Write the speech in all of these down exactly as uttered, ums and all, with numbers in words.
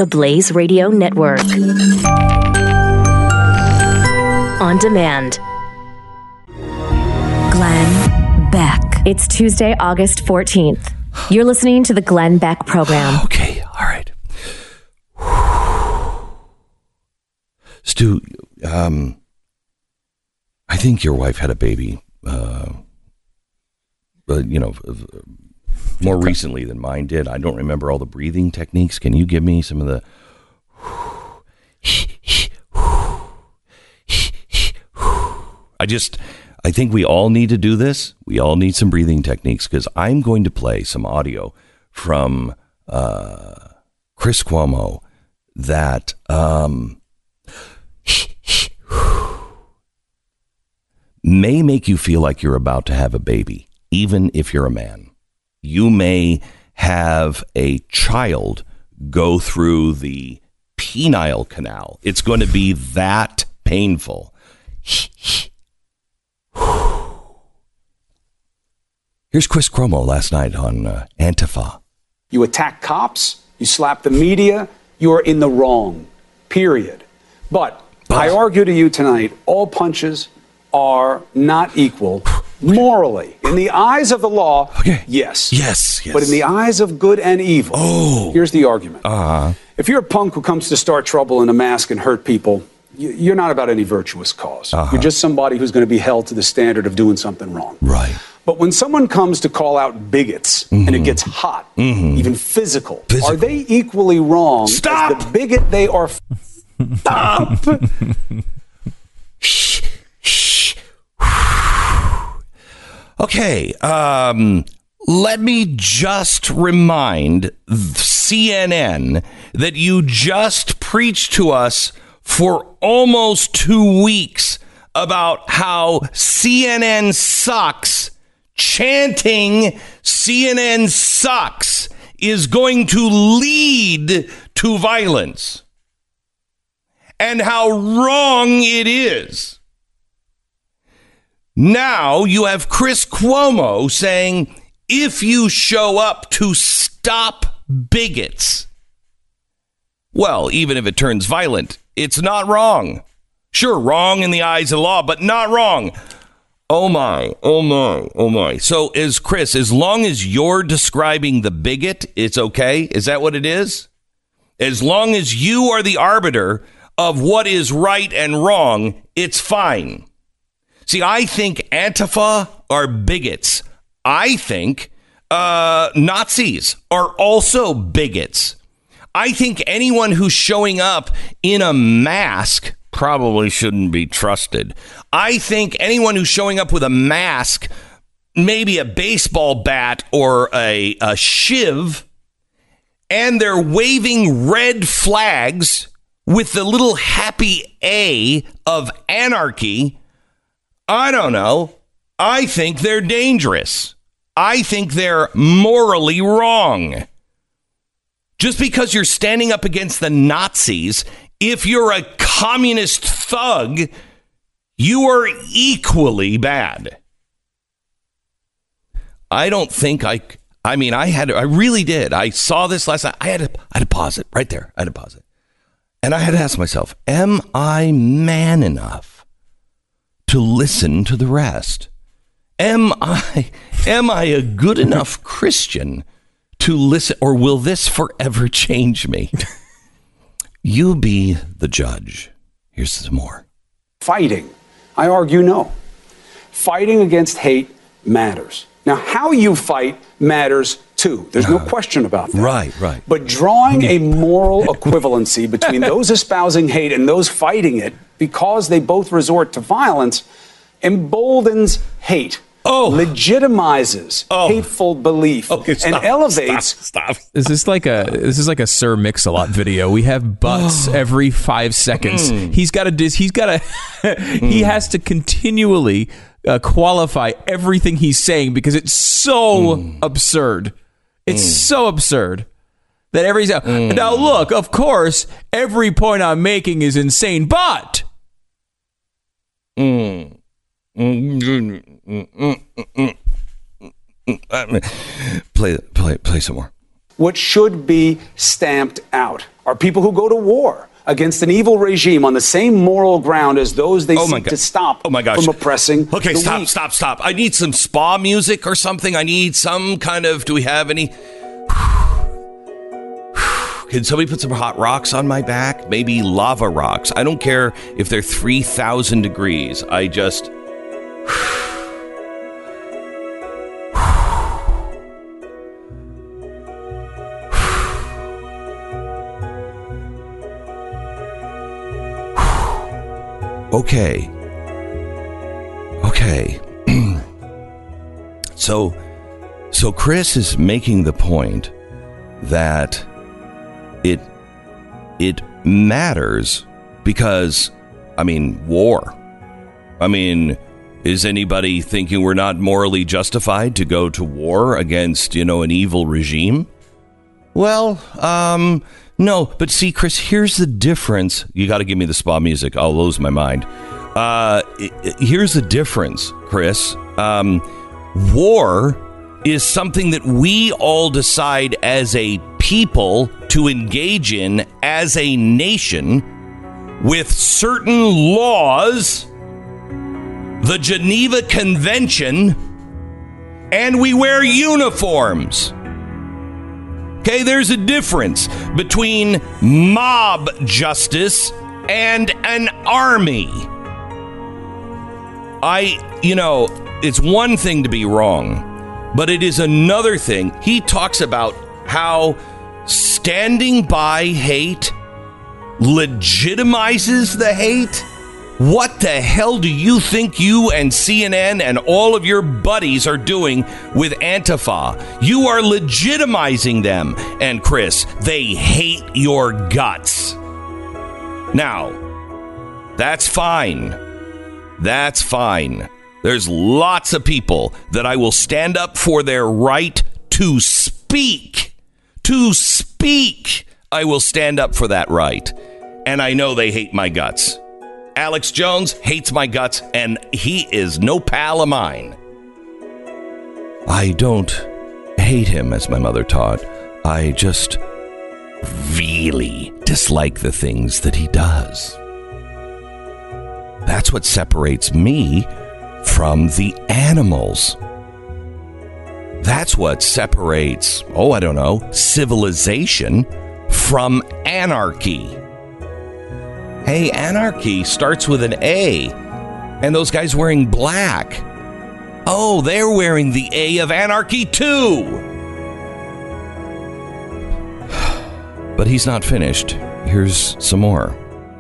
the Blaze Radio Network. On demand. Glenn Beck. It's Tuesday, August fourteenth. You're listening to the Glenn Beck program. Okay, all right. Stu, um, I think your wife had a baby, uh, but, you know, more recently than mine did. I don't remember all the breathing techniques. Can you give me some of the... I just, I think we all need to do this. We all need some breathing techniques, because I'm going to play some audio from uh, Chris Cuomo that um, may make you feel like you're about to have a baby, even if you're a man. You may have a child go through the penile canal. It's going to be that painful. Here's Chris Cuomo last night on uh, Antifa. You attack cops, you slap the media, you are in the wrong, period. But oh. I argue to you tonight, all punches are not equal morally. In the eyes of the law, okay. yes. Yes, yes. But in the eyes of good and evil, oh. here's the argument. Uh-huh. If you're a punk who comes to start trouble in a mask and hurt people, you're not about any virtuous cause. Uh-huh. You're just somebody who's going to be held to the standard of doing something wrong. Right. But when someone comes to call out bigots, mm-hmm. and it gets hot, mm-hmm. even physical, physical, are they equally wrong Stop! as the bigot they are? F- Stop! Shh, shh. Okay, um, let me just remind C N N that you just preached to us for almost two weeks about how C N N sucks. Chanting C N N sucks is going to lead to violence, and how wrong it is. Now you have Chris Cuomo saying, if you show up to stop bigots, well, even if it turns violent, it's not wrong. Sure, wrong in the eyes of the law, but not wrong. Oh my, oh my, oh my. So is Chris, as long as you're describing the bigot, it's okay? Is that what it is? As long as you are the arbiter of what is right and wrong, it's fine. See, I think Antifa are bigots. I think uh, Nazis are also bigots. I think anyone who's showing up in a mask probably shouldn't be trusted. I think anyone who's showing up with a mask, maybe a baseball bat or a, a shiv, and they're waving red flags with the little happy A of anarchy, I don't know. I think they're dangerous. I think they're morally wrong. Just because you're standing up against the Nazis, if you're a communist thug, you are equally bad. I don't think I, I mean, I had, I really did. I saw this last night. I had to, I had to pause it right there. I had to pause it. And I had to ask myself, am I man enough to listen to the rest? Am I, am I a good enough Christian to listen, or will this forever change me? You be the judge. Here's some more. Fighting. I argue no. Fighting against hate matters. Now, how you fight matters too. There's no question about that. Right, right. But drawing a moral equivalency between those espousing hate and those fighting it, because they both resort to violence, emboldens hate. Oh. Legitimizes oh. hateful belief okay, and elevates. Stop, stop. Is this like a this is like a Sir Mix-a-Lot video? We have butts oh. every five seconds. Mm. He's got to he's got to he mm. has to continually uh, qualify everything he's saying because it's so mm. absurd. It's mm. so absurd that every mm. now look, of course, every point I'm making is insane, but. Mm. Mm, mm, mm, mm, mm. Play, play, play some more. what should be stamped out are people who go to war against an evil regime on the same moral ground as those they oh seek to stop oh my gosh. from oppressing Okay, the stop, weak. stop, stop. I need some spa music or something. I need some kind of, do we have any? Can somebody put some hot rocks on my back? Maybe lava rocks. I don't care if they're three thousand degrees. I just... Okay. Okay. so, so Chris is making the point that it it matters because, I mean, war. I mean, is anybody thinking we're not morally justified to go to war against, you know, an evil regime? Well, um... no, but see, Chris, here's the difference. You got to give me the spa music. I'll lose my mind. Uh, here's the difference, Chris. Um, war is something that we all decide as a people to engage in as a nation with certain laws, the Geneva Convention, and we wear uniforms. Okay, there's a difference between mob justice and an army. I, you know, it's one thing to be wrong, but it is another thing. He talks about how standing by hate legitimizes the hate. What the hell do you think you and C N N and all of your buddies are doing with Antifa? You are legitimizing them. And Chris, they hate your guts. Now, that's fine. That's fine. There's lots of people that I will stand up for their right to speak. To speak. I will stand up for that right. And I know they hate my guts. Alex Jones hates my guts, and he is no pal of mine. I don't hate him, as my mother taught. I just really dislike the things that he does. That's what separates me from the animals. That's what separates, oh, I don't know, civilization from anarchy. Hey, anarchy starts with an A, and those guys wearing black. Oh, they're wearing the A of anarchy too. But he's not finished. Here's some more.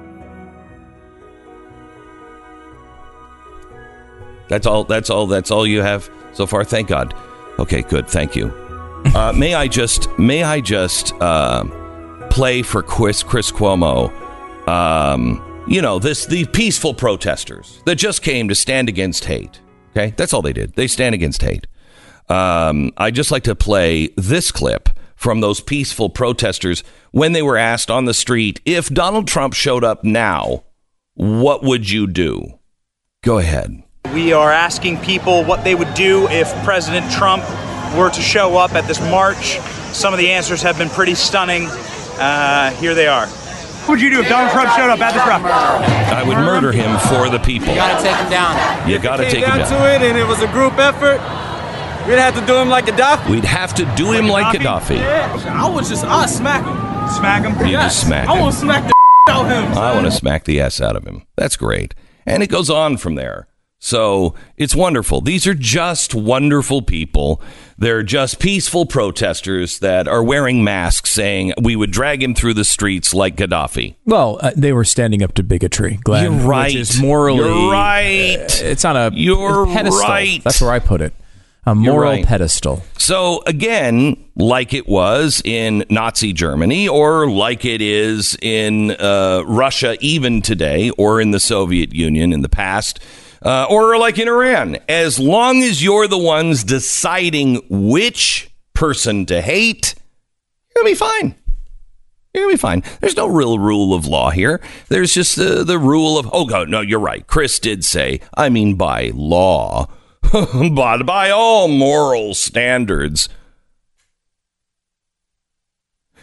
That's all. That's all. That's all you have so far. Thank God. Okay, good. Thank you. Uh, may I just, may I just uh, play for Chris, Chris Cuomo? Um, you know, this the peaceful protesters that just came to stand against hate. Okay, that's all they did. They stand against hate. Um, I'd just like to play this clip from those peaceful protesters when they were asked on the street, if Donald Trump showed up now, what would you do? Go ahead. We are asking people what they would do if President Trump were to show up at this march. Some of the answers have been pretty stunning. Uh, here they are. What would you do if Donald Trump showed up at this rally? I would murder him for the people. You gotta take him down. You gotta take him down. If it came down to it and it was a group effort, we'd have to do him like Gaddafi. We'd have to do him like Gaddafi. Yeah. I would just, I'd smack him. Smack him? You just smack him. I want to smack the out of him. I want to smack the S out of him. That's great. And it goes on from there. So it's wonderful. These are just wonderful people. They're just peaceful protesters that are wearing masks saying we would drag him through the streets like Gaddafi. Well, uh, they were standing up to bigotry, Glenn. You're right. Which is morally, You're right. Uh, it's on a You're pedestal. right. That's where I put it. A moral right. pedestal. So, again, like it was in Nazi Germany or like it is in uh, Russia even today or in the Soviet Union in the past, Uh, or like in Iran, as long as you're the ones deciding which person to hate, you're going to be fine. You're going to be fine. There's no real rule of law here. There's just uh, the rule of, oh, God, no, you're right. Chris did say, I mean, by law, but by all moral standards.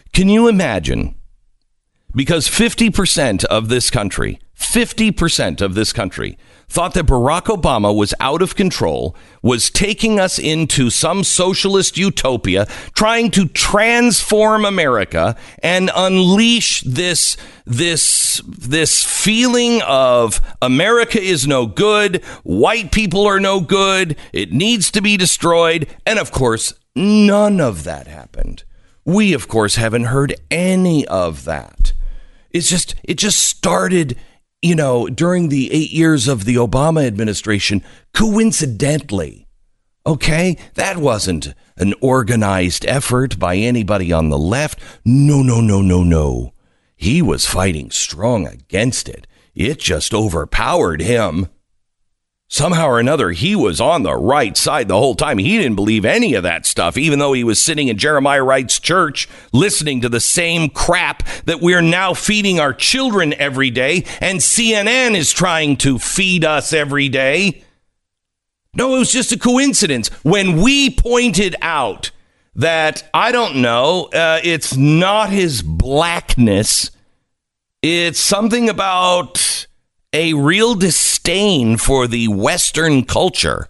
Can you imagine? Because fifty percent of this country, fifty percent of this country thought that Barack Obama was out of control, was taking us into some socialist utopia, trying to transform America and unleash this, this, this feeling of America is no good, white people are no good, it needs to be destroyed. And of course, none of that happened. We, of course, haven't heard any of that. It's just, it just started, you know, during the eight years of the Obama administration, coincidentally. Okay, that wasn't an organized effort by anybody on the left. No, no, no, no, no. He was fighting strong against it. It just overpowered him. Somehow or another, he was on the right side the whole time. He didn't believe any of that stuff, even though he was sitting in Jeremiah Wright's church, listening to the same crap that we're now feeding our children every day, and C N N is trying to feed us every day. No, it was just a coincidence. When we pointed out that, I don't know, uh, it's not his blackness, it's something about a real disdain for the Western culture.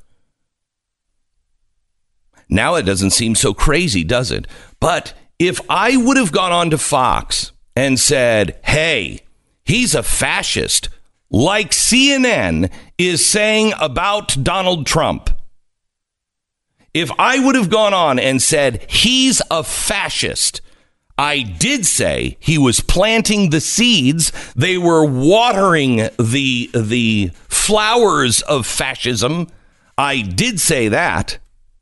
Now it doesn't seem so crazy, does it? But if I would have gone on to Fox and said, hey, he's a fascist, like C N N is saying about Donald Trump, if I would have gone on and said he's a fascist, I did say he was planting the seeds. They were watering the the flowers of fascism. I did say that.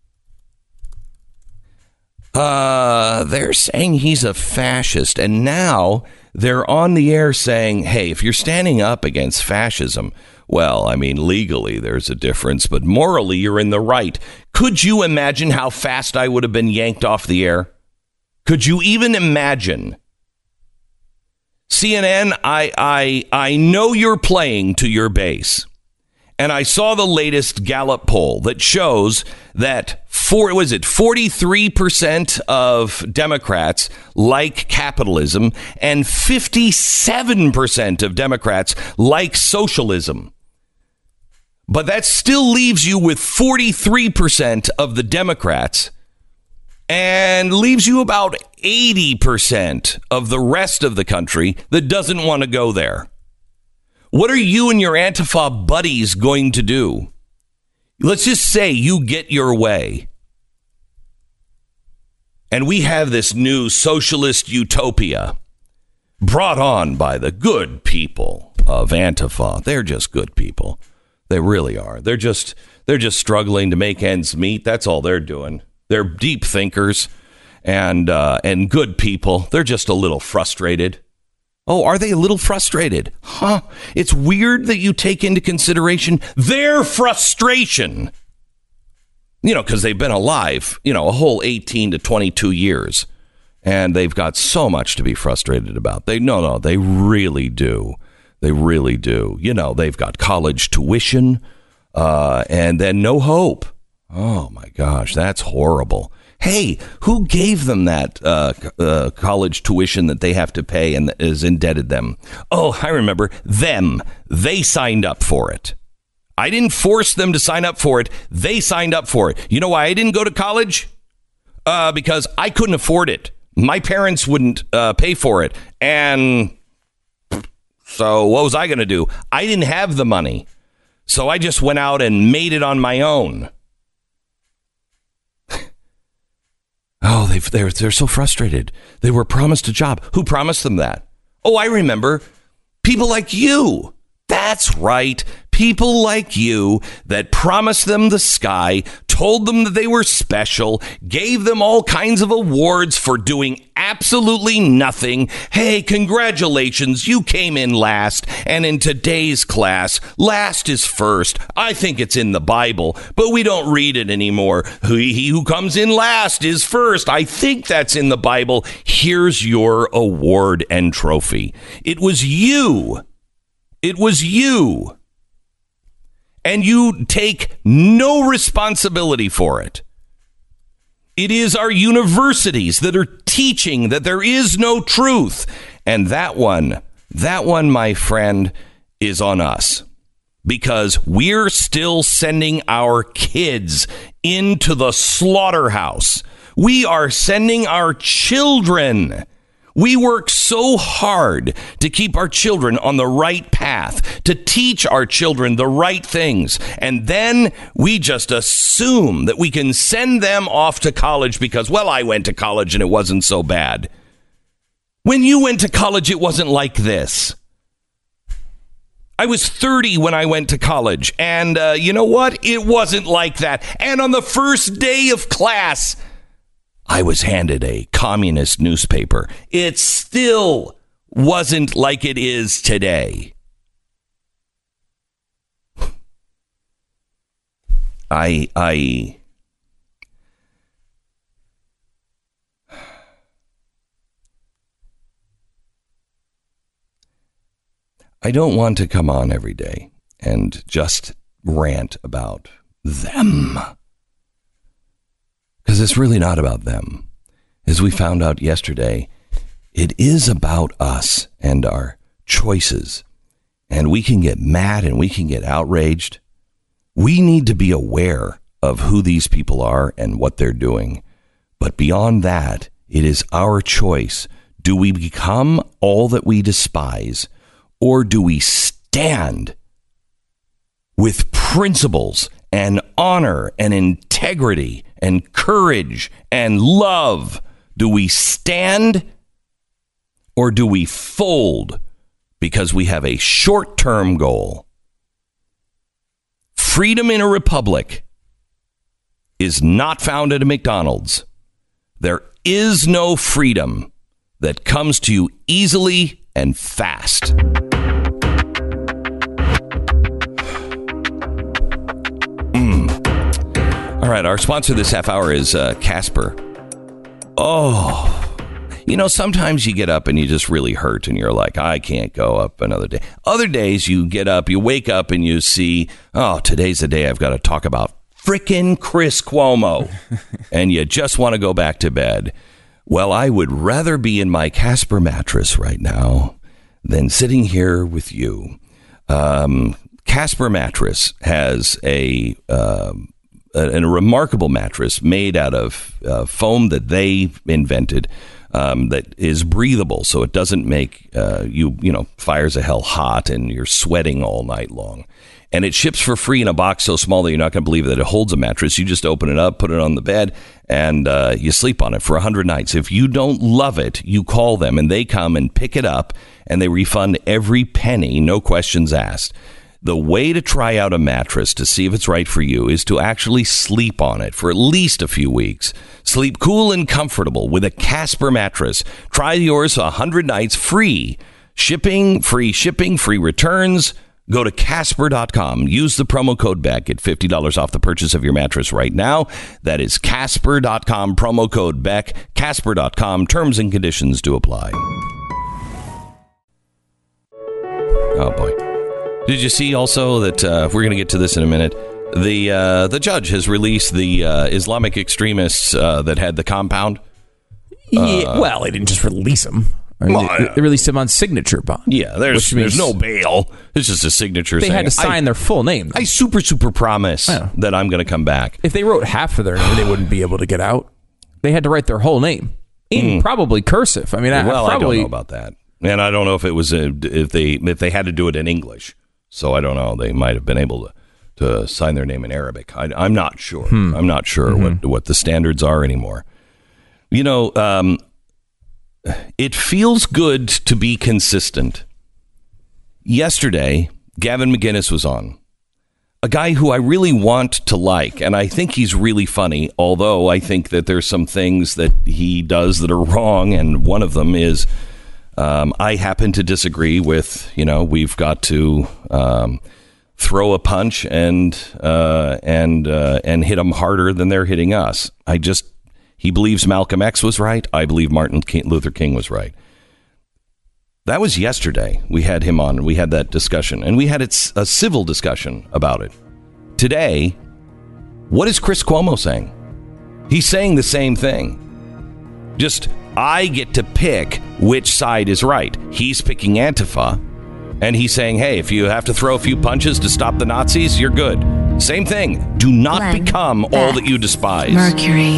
Uh, they're saying he's a fascist. And now they're on the air saying, hey, if you're standing up against fascism, well, I mean, legally there's a difference, but morally you're in the right. Could you imagine how fast I would have been yanked off the air? Could you even imagine? C N N, I, I, I know you're playing to your base. And I saw the latest Gallup poll that shows that for, was it forty-three percent of Democrats like capitalism and fifty-seven percent of Democrats like socialism. But that still leaves you with forty-three percent of the Democrats and leaves you about eighty percent of the rest of the country that doesn't want to go there. What are you and your Antifa buddies going to do? Let's just say you get your way. And we have this new socialist utopia brought on by the good people of Antifa. They're just good people. They really are. They're just they're just struggling to make ends meet. That's all they're doing. They're deep thinkers and uh, and good people. They're just a little frustrated. Oh, are they a little frustrated? Huh? It's weird that you take into consideration their frustration. You know, because they've been alive, you know, a whole eighteen to twenty-two years. And they've got so much to be frustrated about. They no, no, they really do. They really do. You know, they've got college tuition uh, and then no hope. Oh, my gosh, that's horrible. Hey, who gave them that uh, uh, college tuition that they have to pay and is indebted them? Oh, I remember them. They signed up for it. I didn't force them to sign up for it. They signed up for it. You know why I didn't go to college? Uh, because I couldn't afford it. My parents wouldn't uh, pay for it. And so what was I going to do? I didn't have the money. So I just went out and made it on my own. Oh, they've, they're they're so frustrated. They were promised a job. Who promised them that? Oh, I remember. People like you. That's right. People like you that promised them the sky, told them that they were special, gave them all kinds of awards for doing absolutely nothing. Hey, congratulations, you came in last. And in today's class, last is first. I think it's in the Bible, but we don't read it anymore. He who comes in last is first. I think that's in the Bible. Here's your award and trophy. It was you. It was you. And you take no responsibility for it. It is our universities that are teaching that there is no truth. And that one, that one, my friend, is on us. Because we're still sending our kids into the slaughterhouse. We are sending our children. We work so hard to keep our children on the right path, to teach our children the right things. And then we just assume that we can send them off to college because, well, I went to college and it wasn't so bad. When you went to college, it wasn't like this. I was thirty when I went to college. And uh, you know what? It wasn't like that. And on the first day of class, I was handed a communist newspaper. It still wasn't like it is today. I, I, I don't want to come on every day and just rant about them. Because it's really not about them. As we found out yesterday, it is about us and our choices. And we can get mad and we can get outraged. We need to be aware of who these people are and what they're doing. But beyond that, it is our choice. Do we become all that we despise? Or do we stand with principles and honor and integrity and courage and love? Do we stand or do we fold because we have a short-term goal? Freedom in a republic is not found at a McDonald's. There is no freedom that comes to you easily and fast. All right, our sponsor this half hour is uh, Casper. Oh, you know, sometimes you get up and you just really hurt and you're like, I can't go up another day. Other days you get up, you wake up and you see, oh, today's the day I've got to talk about frickin' Chris Cuomo. And you just want to go back to bed. Well, I would rather be in my Casper mattress right now than sitting here with you. Um, Casper mattress has a... Um, A, a remarkable mattress made out of uh, foam that they invented um, that is breathable, so it doesn't make uh, you, you know, fires of hell hot and you're sweating all night long. And it ships for free in a box so small that you're not going to believe that it holds a mattress. You just open it up, put it on the bed, and uh, you sleep on it for one hundred nights. If you don't love it, you call them, and they come and pick it up, and they refund every penny, no questions asked. The way to try out a mattress to see if it's right for you is to actually sleep on it for at least a few weeks. Sleep cool and comfortable with a Casper mattress. Try yours one hundred nights free. Shipping, free shipping, free returns. Go to Casper dot com. Use the promo code B E C. Get fifty dollars off the purchase of your mattress right now. That is Casper dot com. Promo code B E C. Casper dot com. Terms and conditions do apply. Oh, boy. Did you see also that, uh, we're going to get to this in a minute, the uh, the judge has released the uh, Islamic extremists uh, that had the compound? Yeah, uh, well, they didn't just release them. I mean, well, they, they released him on signature bond. Yeah, there's there's no bail. It's just a signature. They saying, had to sign I, their full name. I super, super promise that I'm going to come back. If they wrote half of their name, they wouldn't be able to get out. They had to write their whole name in mm. probably cursive. I mean, well, I, probably, I don't know about that. And I don't know if it was a, if they if they had to do it in English. So I don't know. They might have been able to, to sign their name in Arabic. I, I'm not sure. Hmm. I'm not sure mm-hmm. what, what the standards are anymore. You know, um, it feels good to be consistent. Yesterday, Gavin McInnes was on. A guy who I really want to like, and I think he's really funny, although I think that there's some things that he does that are wrong, and one of them is... Um, I happen to disagree with, you know, we've got to um, throw a punch and uh, and uh, and hit them harder than they're hitting us. I just, he believes Malcolm X was right. I believe Martin Luther King was right. That was yesterday. We had him on. We had that discussion, and we had it's a civil discussion about it. Today, what is Chris Cuomo saying? He's saying the same thing. Just, I get to pick which side is right. He's picking Antifa. And he's saying, hey, if you have to throw a few punches to stop the Nazis, you're good. Same thing. Do not Glenn become all Beck, that you despise. Mercury.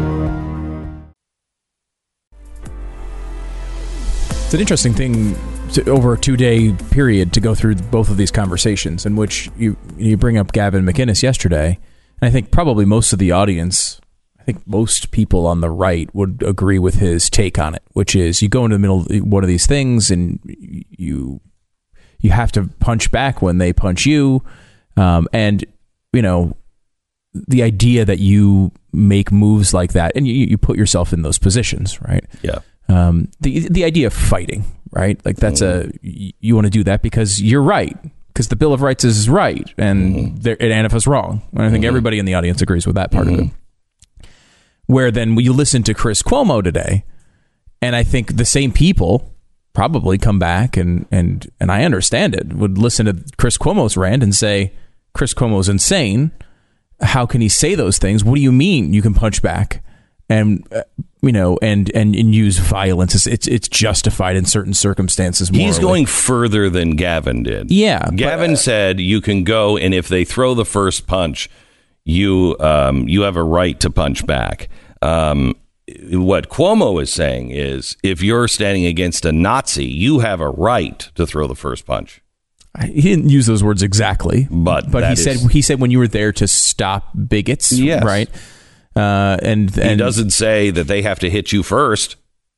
It's an interesting thing to, over a two-day period to go through both of these conversations in which you you bring up Gavin McInnes yesterday. And I think probably most of the audience, I think most people on the right would agree with his take on it, which is you go into the middle of one of these things and you you have to punch back when they punch you. Um, and, you know, the idea that you make moves like that and you, you put yourself in those positions, right? Yeah. Um, the the idea of fighting, right? Like that's mm. a you want to do that because you're right, because the Bill of Rights is right and mm. and Antifa's wrong. And I think mm. everybody in the audience agrees with that part mm. of it. Where then you listen to Chris Cuomo today, and I think the same people probably come back and and and I understand it would listen to Chris Cuomo's rant and say Chris Cuomo's insane. How can he say those things? What do you mean you can punch back? And uh, you know, and, and and use violence. It's, it's it's justified in certain circumstances. Morally. He's going further than Gavin did. Yeah, Gavin but, uh, said you can go, and if they throw the first punch, you um you have a right to punch back. Um, what Cuomo is saying is, if you're standing against a Nazi, you have a right to throw the first punch. He didn't use those words exactly, but but he is, said he said when you were there to stop bigots, yes. right? Uh, and, and he doesn't say that they have to hit you first.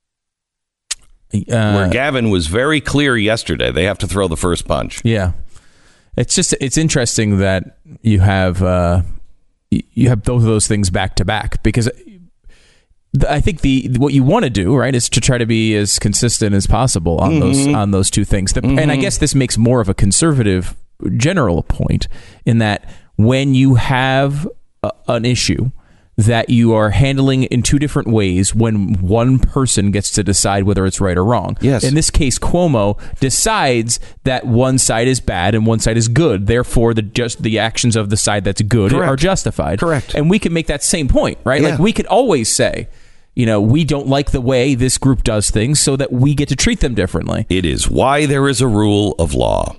Uh, Where Gavin was very clear yesterday, they have to throw the first punch. Yeah, it's just it's interesting that you have uh, you have both of those things back to back, because I think the what you want to do, right, is to try to be as consistent as possible on mm-hmm. those on those two things. The, mm-hmm. And I guess this makes more of a conservative general point in that when you have a, an issue that you are handling in two different ways, when one person gets to decide whether it's right or wrong. Yes. In this case, Cuomo decides that one side is bad and one side is good. Therefore, the just the actions of the side that's good Correct. are justified. Correct. And we can make that same point, right? Yeah. Like we could always say, you know, we don't like the way this group does things, so that we get to treat them differently. It is why there is a rule of law.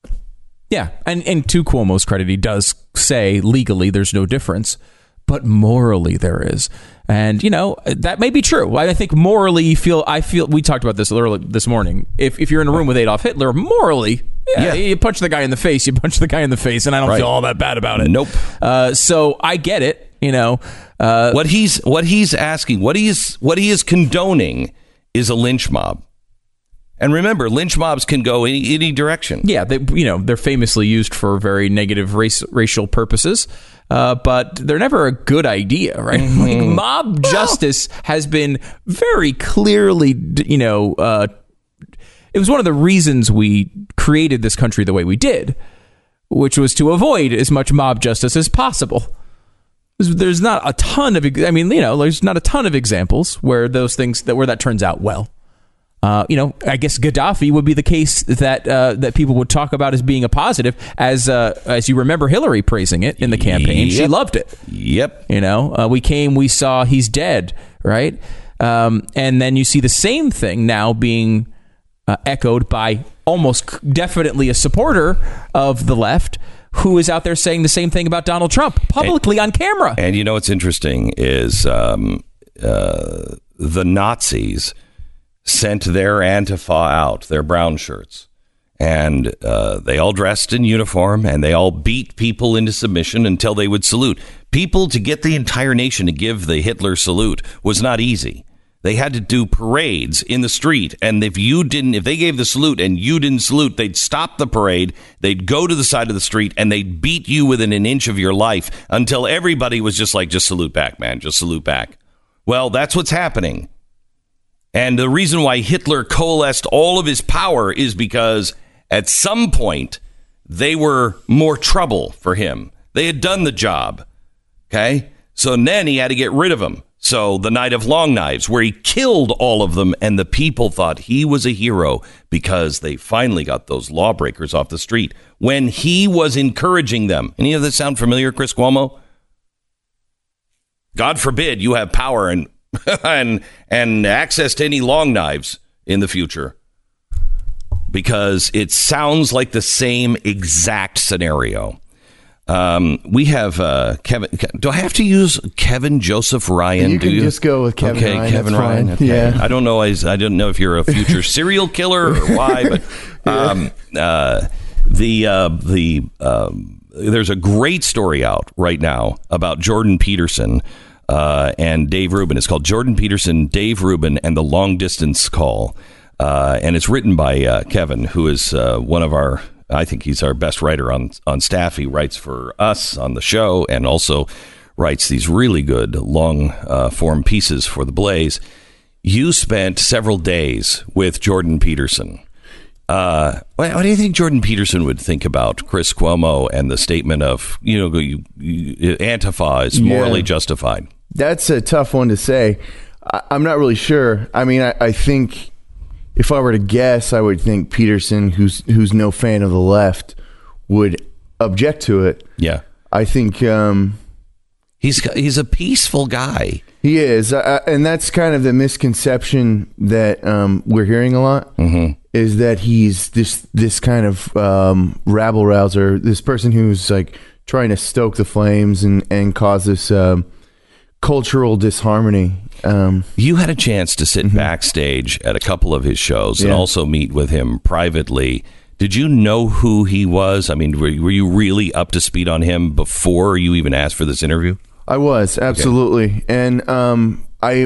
Yeah. And, and to Cuomo's credit, he does say legally there's no difference. But morally there is. And, you know, that may be true. I think morally you feel, I feel, we talked about this early this morning. If if you're in a room with Adolf Hitler, morally, yeah, yeah. you punch the guy in the face, you punch the guy in the face, and I don't right. feel all that bad about it. Nope. Uh, so I get it, you know. Uh, what he's what he's asking, what he's what he is condoning is a lynch mob. And remember, lynch mobs can go any, any direction. Yeah, they, you know, they're famously used for very negative race, racial purposes. Uh, but they're never a good idea, right? Mm-hmm. Like mob justice has been very clearly, you know, uh, it was one of the reasons we created this country the way we did, which was to avoid as much mob justice as possible. There's, there's not a ton of, I mean, you know, there's not a ton of examples where those things that where that turns out well. Uh, you know, I guess Gaddafi would be the case that uh, that people would talk about as being a positive, as uh, as you remember Hillary praising it in the campaign. Yep. She loved it. Yep. You know, uh, we came, we saw, he's dead, right? Um, and then you see the same thing now being uh, echoed by almost definitely a supporter of the left who is out there saying the same thing about Donald Trump publicly and, on camera. And you know what's interesting is um, uh, the Nazis sent their Antifa out, their brown shirts, and uh, they all dressed in uniform, and they all beat people into submission until they would salute. People, to get the entire nation to give the Hitler salute was not easy. They had to do parades in the street, and if you didn't, if they gave the salute and you didn't salute, they'd stop the parade, they'd go to the side of the street, and they'd beat you within an inch of your life until everybody was just like, just salute back, man, just salute back. Well, that's what's happening. And the reason why Hitler coalesced all of his power is because at some point they were more trouble for him. They had done the job. OK, so then he had to get rid of them. So the Night of Long Knives, where he killed all of them, and the people thought he was a hero because they finally got those lawbreakers off the street when he was encouraging them. Any of this sound familiar, Chris Cuomo? God forbid you have power and and and access to any long knives in the future, because it sounds like the same exact scenario. Um, we have uh, Kevin. Do I have to use Kevin Joseph Ryan? You do can you just go with Kevin okay, Ryan. Kevin That's Ryan. fine. Okay. Yeah. I don't know. I, I didn't know if you're a future serial killer or why, but um, uh, the uh, the um, there's a great story out right now about Jordan Peterson uh, and Dave Rubin. It's called Jordan Peterson, Dave Rubin, and the Long Distance Call, uh, and it's written by uh, Kevin, who is uh, one of our. I think he's our best writer on on staff. He writes for us on the show and also writes these really good long uh, form pieces for The Blaze. You spent several days with Jordan Peterson. Uh, what, what do you think Jordan Peterson would think about Chris Cuomo and the statement of, you know, you, you, Antifa is morally Yeah. justified? That's a tough one to say. I, I'm not really sure. I mean, I, I think if I were to guess, I would think Peterson, who's who's no fan of the left, would object to it. Yeah. I think um, He's he's a peaceful guy. he is, uh, and that's kind of the misconception that um, we're hearing a lot. Mm-hmm. Is that he's this this kind of um, rabble rouser, this person who's like trying to stoke the flames and and cause this um, cultural disharmony. Um, You had a chance to sit mm-hmm. backstage at a couple of his shows and Yeah. also meet with him privately. Did you know who he was? I mean, were, were you really up to speed on him before you even asked for this interview? I was absolutely, and um, I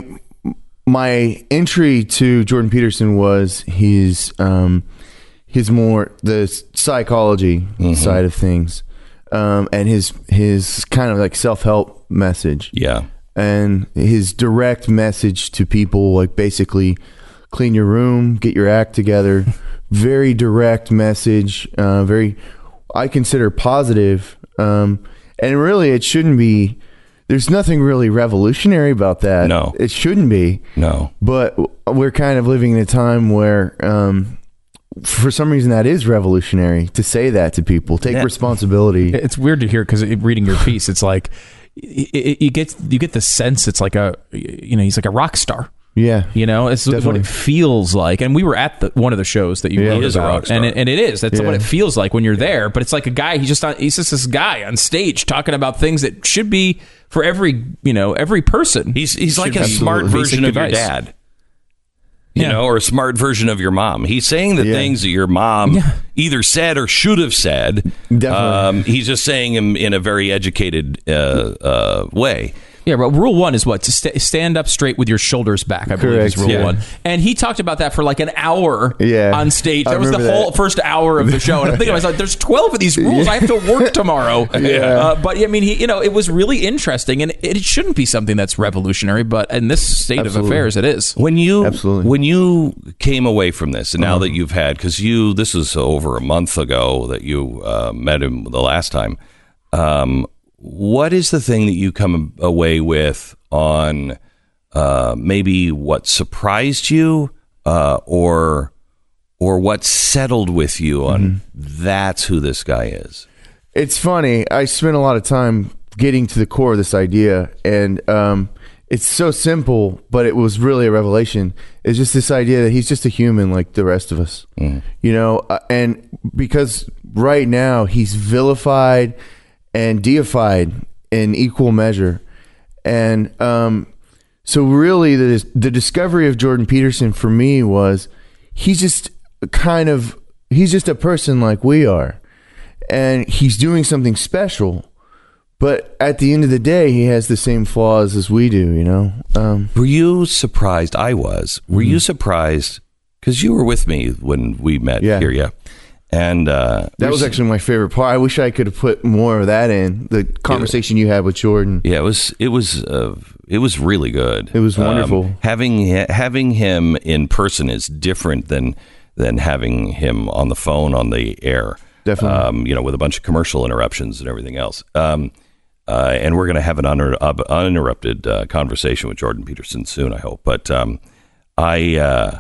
my entry to Jordan Peterson was his um, his more the psychology Mm-hmm. side of things, um, and his his kind of like self help message. Yeah. And his direct message to people, like basically clean your room, get your act together. Very direct message, uh, very, I consider positive. Um, and really, it shouldn't be, there's nothing really revolutionary about that. No. It shouldn't be. No. But we're kind of living in a time where, um, for some reason, that is revolutionary to say that to people. Take Yeah. responsibility. It's weird to hear because reading your piece, it's like it, it, you get you get the sense it's like a you know he's like a rock star. Yeah. You know, it's what Definitely. it feels like. And we were at the, one of the shows that you Yeah. wrote He is a about, rock star. and it, and it is. That's Yeah. what it feels like when you're there. But it's like a guy. He's just on, he's just this guy on stage talking about things that should be for every you know every person. He's he's like Should a be smart basic version of your advice. dad. You Yeah. know, or a smart version of your mom. He's saying the Yeah. things that your mom Yeah. either said or should have said. Definitely. Um, he's just saying them in a very educated uh, uh, way. Yeah, but rule one is what? To st- stand up straight with your shoulders back, I believe is Correct, rule yeah. one. And he talked about that for like an hour Yeah. on stage. I That was the remember whole that. first hour of the show. And I'm thinking to myself, there's twelve of these rules. I have to work tomorrow. Yeah. Uh, but I mean, he, you know, it was really interesting. And it shouldn't be something that's revolutionary. But in this state Absolutely. of affairs, it is. When you Absolutely. when you came away from this, and now Uh-huh. that you've had, because you this was over a month ago that you uh, met him the last time. Um, what is the thing that you come away with on uh, maybe what surprised you, uh, or or what settled with you on Mm-hmm. that's who this guy is? It's funny. I spent a lot of time getting to the core of this idea, and um, it's so simple, but it was really a revelation. It's just this idea that he's just a human like the rest of us, you know. Uh, and because right now he's vilified and deified in equal measure, and um, so really the the discovery of Jordan Peterson for me was he's just kind of he's just a person like we are. And he's doing something special, but at the end of the day, he has the same flaws as we do, you know? Um, Were you surprised? I was. Were Mm-hmm. you surprised? Because you were with me when we met Yeah. here, yeah. And uh, that was there's- actually my favorite part. I wish I could have put more of that in, the conversation you had with Jordan. yeah, it was it was uh, it was really good. It was Um, wonderful. having having him in person is different than than having him on the phone on the air. Definitely. Um, you know, with a bunch of commercial interruptions and everything else. Um, uh, and we're going to have an uninter- uh, uninterrupted uh, conversation with Jordan Peterson soon, I hope. But um, I uh,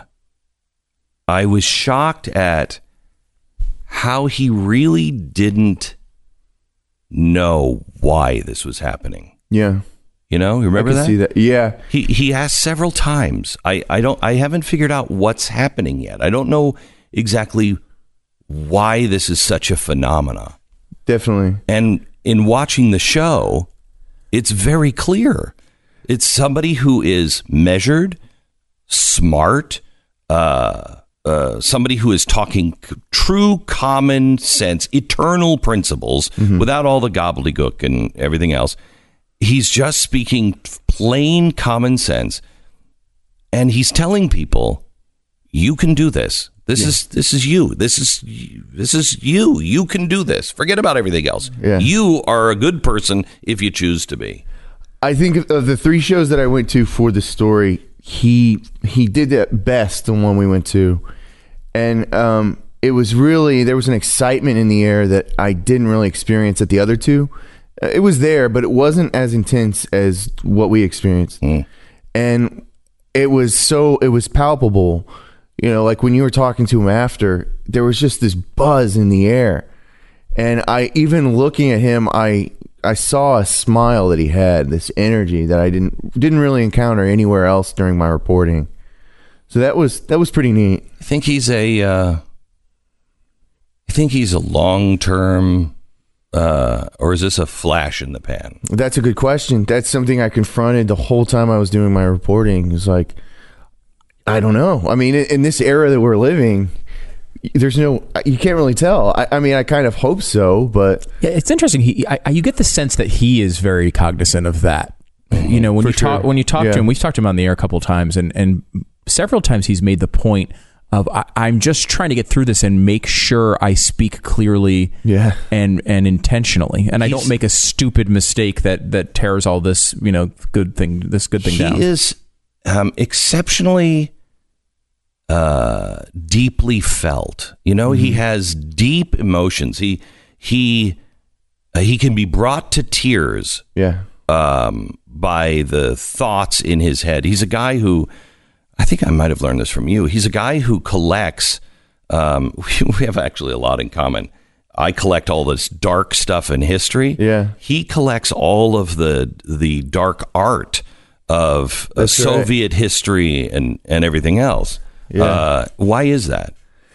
I was shocked at how he really didn't know why this was happening. Yeah. You know, you remember I can that? see that. Yeah. He he asked several times. I, I don't I haven't figured out what's happening yet. I don't know exactly why this is such a phenomena. Definitely. And in watching the show, it's very clear. It's somebody who is measured, smart, uh, uh, somebody who is talking c- true common sense, eternal principles mm-hmm. without all the gobbledygook and everything else. He's just speaking plain common sense, and he's telling people, "You can do this. This yeah. is this is you. This is this is you. You can do this. Forget about everything else. Yeah. You are a good person if you choose to be." I think of the three shows that I went to for the story, he he did it best. The one we went to, and um, it was really there was an excitement in the air that I didn't really experience at the other two. It was there, but it wasn't as intense as what we experienced. Mm. And it was so, it was palpable. You know, like when you were talking to him after, there was just this buzz in the air. And I, even looking at him, I I saw a smile that he had, this energy that I didn't didn't really encounter anywhere else during my reporting. So that was that was pretty neat. I think he's a, uh, I think he's a long-term... Uh, or is this a flash in the pan? That's a good question. That's something I confronted the whole time I was doing my reporting. It was like, I don't know. I mean, in, in this era that we're living, there's no, you can't really tell. I, I mean, I kind of hope so, but yeah, it's interesting. He, I, you get the sense that he is very cognizant of that. Mm-hmm. You know, when For you sure. talk, when you talk yeah. to him, we've talked to him on the air a couple of times, and and several times he's made the point of I, I'm just trying to get through this and make sure I speak clearly yeah. and and intentionally, and He's, I don't make a stupid mistake that that tears all this you know good thing this good thing he down. He is um, exceptionally uh, deeply felt. You know, mm-hmm. he has deep emotions. He he uh, he can be brought to tears. Yeah. Um, by the thoughts in his head. He's a guy who. I think I might have learned this from you. He's a guy who collects, um, we have actually a lot in common. I collect all this dark stuff in history. Yeah. He collects all of the the dark art of uh, Soviet right. history and, and everything else. Yeah. Uh, why is that?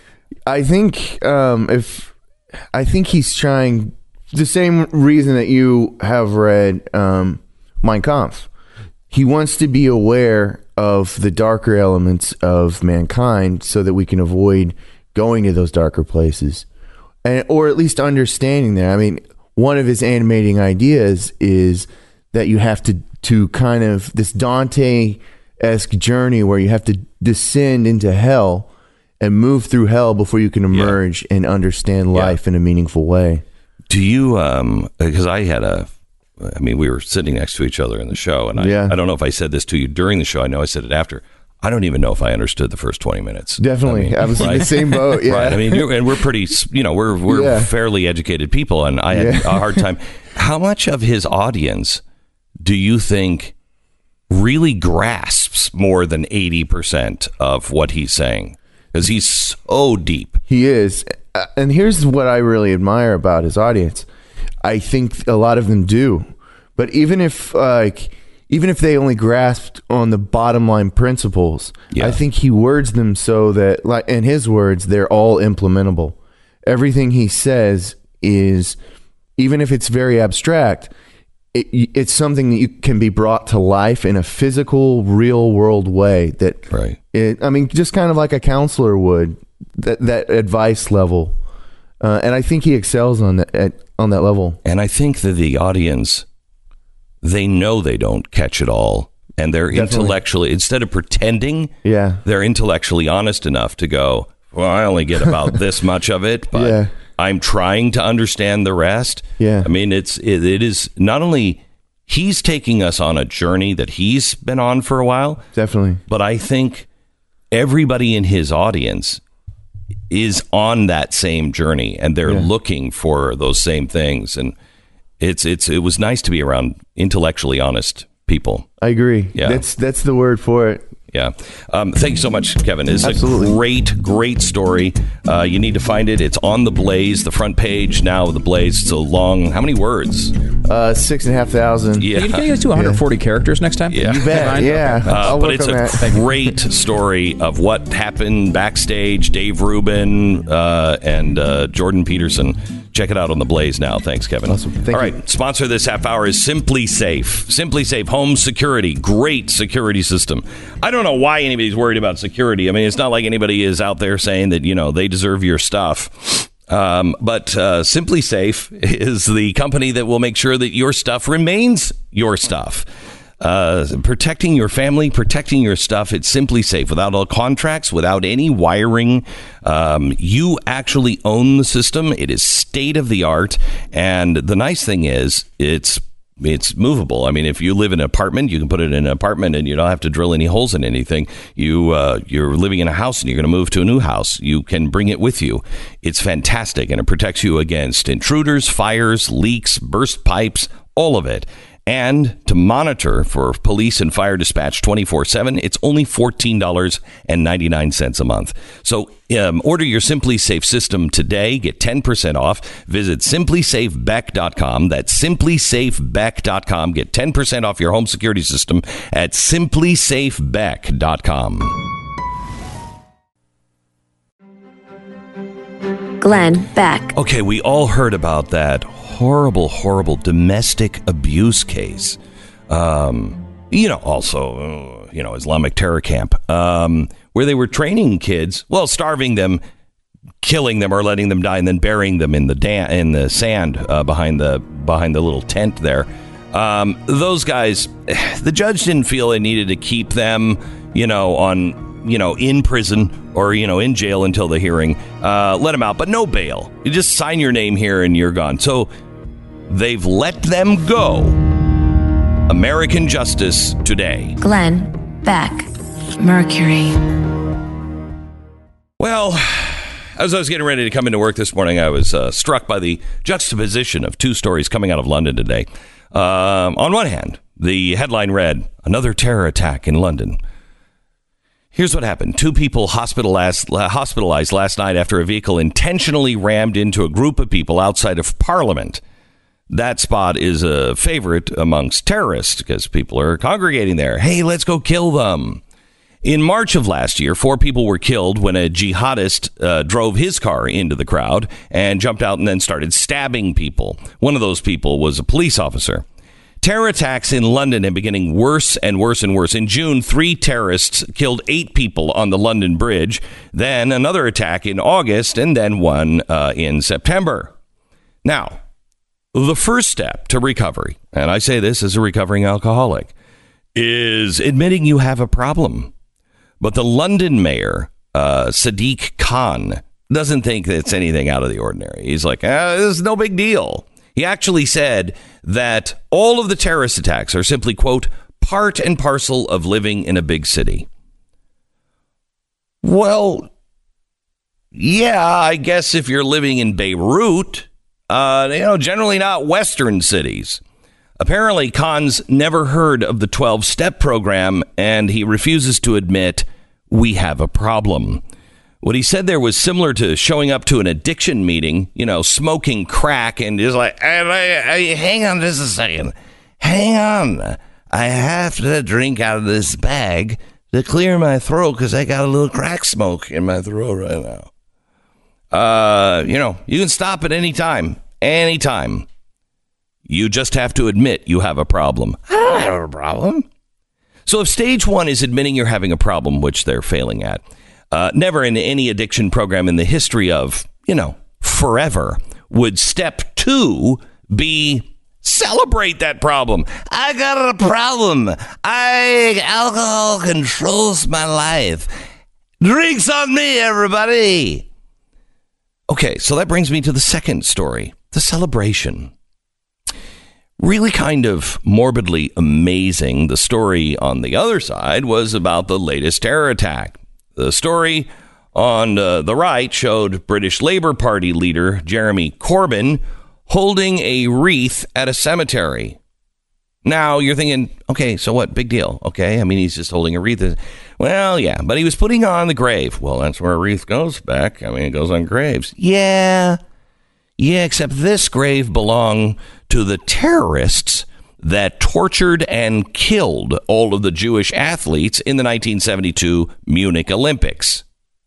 I think um, if I think he's trying the same reason that you have read um, Mein Kampf. He wants to be aware of the darker elements of mankind so that we can avoid going to those darker places, and or at least understanding that. I mean, one of his animating ideas is that you have to to kind of this Dante-esque journey where you have to descend into hell and move through hell before you can emerge yeah. and understand life yeah. in a meaningful way. Do you, um, because I had a, I mean, we were sitting next to each other in the show, and I, yeah. I don't know if I said this to you during the show. I know I said it after. I don't even know if I understood the first twenty minutes. Definitely. I, mean, I was right? in the same boat. Yeah. Right. I mean, you're, and we're pretty, you know, we're, we're yeah. fairly educated people, and I had yeah. a hard time. How much of his audience do you think really grasps more than eighty percent of what he's saying? Because he's so deep. He is. Uh, and here's what I really admire about his audience. I think a lot of them do. But even if like even if they only grasped on the bottom line principles, yeah. I think he words them so that, like in his words, they're all implementable. Everything he says is, even if it's very abstract, it, it's something that you can be brought to life in a physical, real world way. That, right. It, I mean, just kind of like a counselor would. That that advice level, uh, and I think he excels on that at, on that level. And I think that the audience, they know they don't catch it all, and they're Definitely. intellectually, instead of pretending, yeah, they're intellectually honest enough to go, well, I only get about this much of it, but yeah. I'm trying to understand the rest. Yeah, I mean, it's it, it is not only he's taking us on a journey that he's been on for a while, Definitely, but I think everybody in his audience is on that same journey, and they're yeah. looking for those same things. And it's it's it was nice to be around intellectually honest people. I agree. Yeah. That's that's the word for it. Yeah. Um, thank you so much, Kevin. It's Absolutely. a great, great story. Uh, you need to find it. It's on The Blaze, the front page now of The Blaze. It's a long, how many words? Uh, six and a half thousand. Yeah. Can you guys do one hundred forty yeah. characters next time? Yeah. You bet. Yeah. Uh, I'll but work it's on a that. great story of what happened backstage. Dave Rubin uh, and uh, Jordan Peterson. Check it out on The Blaze now. Thanks, Kevin. Awesome. Thank All you. right. Sponsor this half hour is Simply Safe. Simply Safe Home Security. Great security system. I don't know why anybody's worried about security. I mean, it's not like anybody is out there saying that, you know, they deserve your stuff. Um, but uh, Simply Safe is the company that will make sure that your stuff remains your stuff. Uh, protecting your family, protecting your stuff. It's Simply Safe. Without all contracts, without any wiring, um, you actually own the system. It is state of the art. And the nice thing is it's It's movable. I mean, if you live in an apartment, you can put it in an apartment and you don't have to drill any holes in anything. You, uh, you're living in a house and you're going to move to a new house. You can bring it with you. It's fantastic, and it protects you against intruders, fires, leaks, burst pipes, all of it. And to monitor for police and fire dispatch twenty-four seven, it's only fourteen dollars and ninety-nine cents a month. So um, order your Simply Safe system today. Get ten percent off. Visit simply safe beck dot com. That's simply safe beck dot com. Get ten percent off your home security system at simply safe beck dot com. Glenn Beck. Okay, we all heard about that horrible, horrible domestic abuse case. Um, you know, also, uh, you know, Islamic terror camp, um, where they were training kids, well, starving them, killing them, or letting them die, and then burying them in the da- in the sand uh, behind the behind the little tent there. Um, those guys, the judge didn't feel they needed to keep them, you know, on. you know, in prison or, you know, in jail until the hearing, uh, let them out, but no bail. You just sign your name here and you're gone. So they've let them go. American justice today. Glenn Beck. Mercury. Well, as I was getting ready to come into work this morning, I was uh, struck by the juxtaposition of two stories coming out of London today. Um, on one hand, the headline read, "Another terror attack in London." Here's what happened. Two people hospitalized, uh, hospitalized last night after a vehicle intentionally rammed into a group of people outside of Parliament. That spot is a favorite amongst terrorists because people are congregating there. Hey, let's go kill them. In March of last year, four people were killed when a jihadist uh, drove his car into the crowd and jumped out and then started stabbing people. One of those people was a police officer. Terror attacks in London have been getting worse and worse and worse. In June, three terrorists killed eight people on the London Bridge. Then another attack in August, and then one uh, in September. Now, the first step to recovery, and I say this as a recovering alcoholic, is admitting you have a problem. But the London mayor, uh, Sadiq Khan, doesn't think it's anything out of the ordinary. He's like, ah, this is no big deal. He actually said that all of the terrorist attacks are simply, quote, part and parcel of living in a big city. Well, yeah, I guess if you're living in Beirut, uh, you know, generally not Western cities. Apparently, Khan's never heard of the twelve-step program, and he refuses to admit we have a problem. What he said there was similar to showing up to an addiction meeting, you know, smoking crack, and is like, hey, hey, hey, hang on just a second. Hang on. I have to drink out of this bag to clear my throat because I got a little crack smoke in my throat right now. Uh, you know, you can stop at any time. Any time. You just have to admit you have a problem. I don't have a problem. So if stage one is admitting you're having a problem, which they're failing at, Uh, never in any addiction program in the history of, you know, forever would step two be celebrate that problem. I got a problem. I alcohol controls my life. Drinks on me, everybody. Okay, so that brings me to the second story, the celebration. Really kind of morbidly amazing. The story on the other side was about the latest terror attack. The story on uh, the right showed British Labour Party leader Jeremy Corbyn holding a wreath at a cemetery. Now, you're thinking, okay, so what? Big deal. Okay, I mean, he's just holding a wreath. Well, yeah, but he was putting on the grave. Well, that's where a wreath goes back. I mean, it goes on graves. Yeah. Yeah, except this grave belonged to the terrorists that tortured and killed all of the Jewish athletes in the nineteen seventy-two Munich Olympics.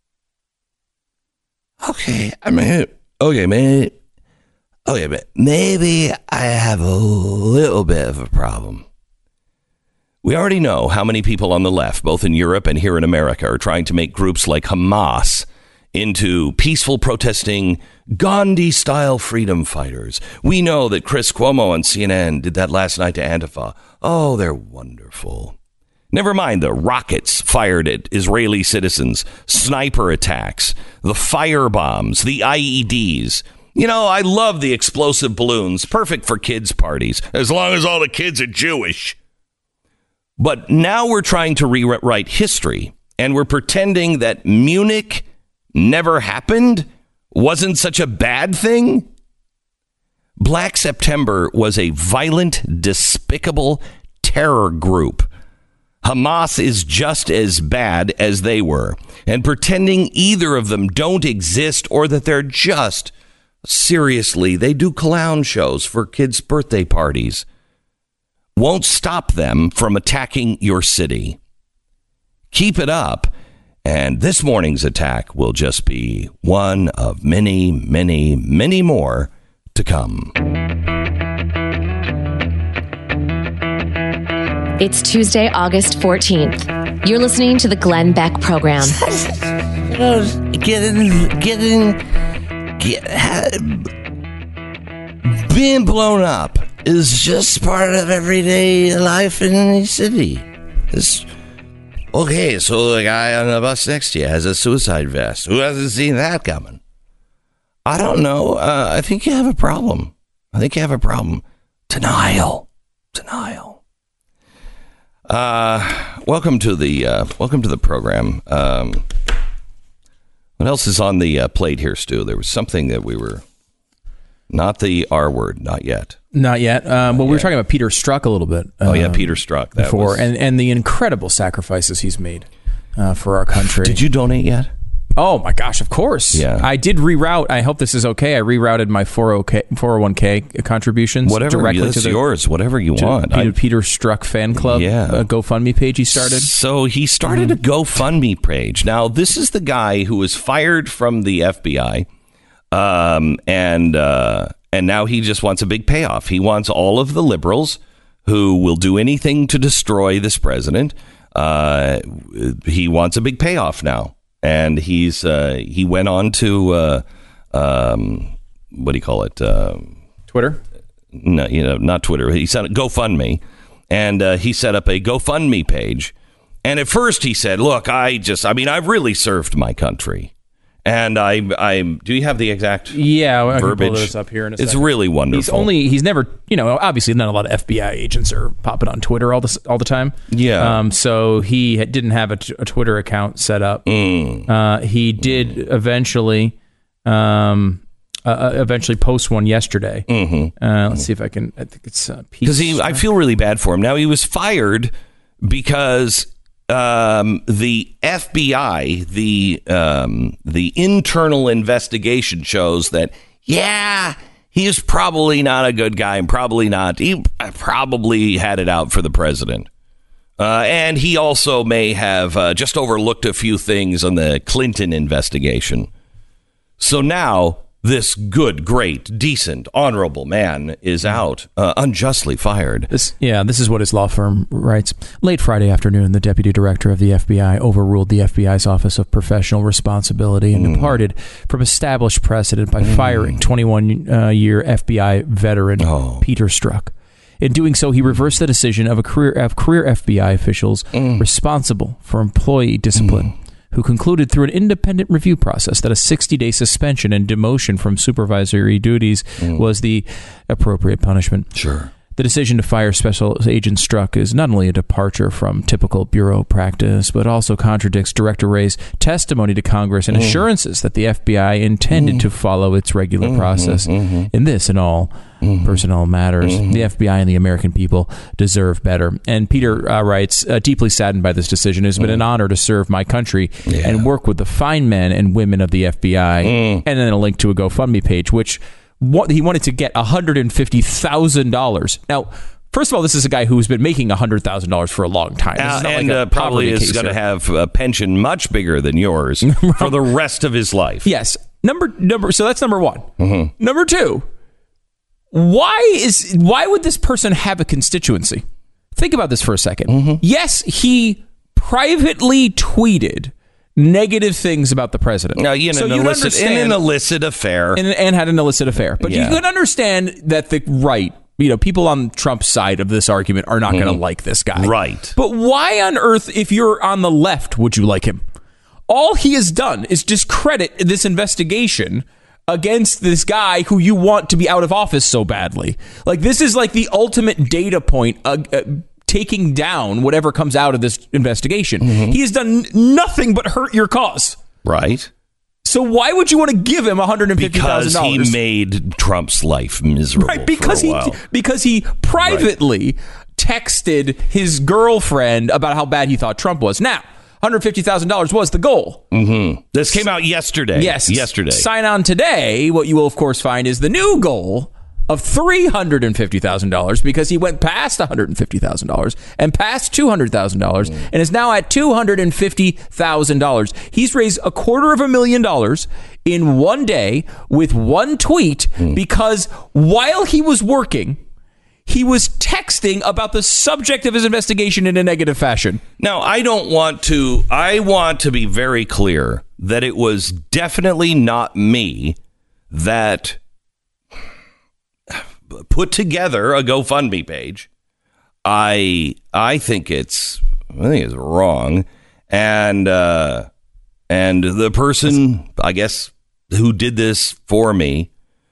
Okay, I mean, okay, man. Okay, but maybe I have a little bit of a problem. We already know how many people on the left, both in Europe and here in America, are trying to make groups like Hamas into peaceful protesting Gandhi-style freedom fighters. We know that Chris Cuomo on C N N did that last night to Antifa. Oh, they're wonderful. Never mind the rockets fired at Israeli citizens, sniper attacks, the fire bombs, the I E Ds. You know, I love the explosive balloons. Perfect for kids' parties, as long as all the kids are Jewish. But now we're trying to rewrite history, and we're pretending that Munich never happened, wasn't such a bad thing. Black September was a violent, despicable terror group. Hamas is just as bad as they were, and pretending either of them don't exist or that they're just, seriously, they do clown shows for kids' birthday parties, won't stop them from attacking your city. Keep it up, and this morning's attack will just be one of many, many, many more to come. It's Tuesday, August fourteenth. You're listening to the Glenn Beck Program. Getting, getting, get, being blown up is just part of everyday life in any city. It's, okay, so the guy on the bus next to you has a suicide vest. Who hasn't seen that coming? I don't know. Uh, I think you have a problem. I think you have a problem. Denial. Denial. Uh, welcome to the uh, welcome to the program. Um, what else is on the uh, plate here, Stu? There was something that we were not the R word, not yet. Not yet. Um, well, we were talking about Peter Strzok a little bit. Uh, oh yeah, um, Peter Strzok that before, was... and and the incredible sacrifices he's made uh, for our country. Did you donate yet? Oh my gosh, of course. Yeah. I did reroute. I hope this is okay. I rerouted my four oh one k contributions Whatever, directly that's to the, yours. Whatever you to want. Peter, I, Peter Strzok fan club. Yeah. Uh, GoFundMe page he started. So he started a GoFundMe page. Now this is the guy who was fired from the F B I, um, and uh, and now he just wants a big payoff. He wants all of the liberals who will do anything to destroy this president. Uh, he wants a big payoff now. And he's uh, he went on to uh, um, what do you call it? Uh, Twitter? No, you know, not Twitter. He set up GoFundMe, and uh, he set up a GoFundMe page. And at first he said, "Look, I just, I mean, I've really served my country, and I, I do you have the exact yeah I verbiage? can pull this up here in a It's second. really wonderful. He's only he's never you know obviously not a lot of F B I agents are popping on Twitter all the all the time. Yeah. Um. So he had, didn't have a, t- a Twitter account set up. Mm. Uh. He did mm. eventually, um, uh, eventually post one yesterday. Mm-hmm. Uh. Let's see if I can. I think it's because uh, he. I feel really bad for him now. He was fired because. Um, the F B I, the um, the internal investigation shows that, yeah, he's probably not a good guy and probably not. He probably had it out for the president. Uh, and he also may have uh, just overlooked a few things on the Clinton investigation. So now this good, great, decent, honorable man is out, uh, unjustly fired. This, yeah, this is what his law firm writes. Late Friday afternoon, the deputy director of the F B I overruled the F B I's Office of Professional Responsibility and mm. departed from established precedent by mm. firing twenty-one-year F B I veteran oh. Peter Strzok. In doing so, he reversed the decision of a career of career F B I officials mm. responsible for employee discipline. Mm. who concluded through an independent review process that a sixty-day suspension and demotion from supervisory duties mm. was the appropriate punishment. Sure. The decision to fire Special Agent Strzok is not only a departure from typical bureau practice, but also contradicts Director Wray's testimony to Congress and mm. assurances that the F B I intended mm. to follow its regular mm-hmm, process mm-hmm. in this and all mm-hmm. personnel matters. Mm-hmm. The F B I and the American people deserve better. And Peter uh, writes, uh, deeply saddened by this decision. It has been mm. an honor to serve my country yeah. and work with the fine men and women of the F B I. Mm. And then a link to a GoFundMe page, which what he wanted to get one hundred fifty thousand dollars. Now, first of all, this is a guy who's been making one hundred thousand dollars for a long time. Uh, and like uh, probably is going to have a pension much bigger than yours for the rest of his life. Yes. Number number. So that's number one. Mm-hmm. Number two. Why is why would this person have a constituency? Think about this for a second. Mm-hmm. Yes, he privately tweeted negative things about the president. No, you know, so an, illicit, in an illicit affair. And, and had an illicit affair. But yeah. you can understand that the right, you know, people on Trump's side of this argument are not mm. going to like this guy. Right. But why on earth, if you're on the left, would you like him? All he has done is discredit this investigation against this guy who you want to be out of office so badly. Like, this is like the ultimate data point uh, uh, taking down whatever comes out of this investigation. Mm-hmm. He has done nothing but hurt your cause. Right. So why would you want to give him one hundred fifty thousand dollars? Because he made Trump's life miserable right, because for a while. He, because he privately right. texted his girlfriend about how bad he thought Trump was. Now, one hundred fifty thousand dollars was the goal. Mm-hmm. This came out yesterday. Yes. Yesterday. Sign on today. What you will, of course, find is the new goal of three hundred fifty thousand dollars, because he went past one hundred fifty thousand dollars and past two hundred thousand dollars mm. and is now at two hundred fifty thousand dollars. He's raised a quarter of a million dollars in one day with one tweet mm. because while he was working, he was texting about the subject of his investigation in a negative fashion. Now, I don't want to, I want to be very clear that it was definitely not me that put together a GoFundMe page. I I think it's I think it's wrong, and uh, and the person I guess who did this for me,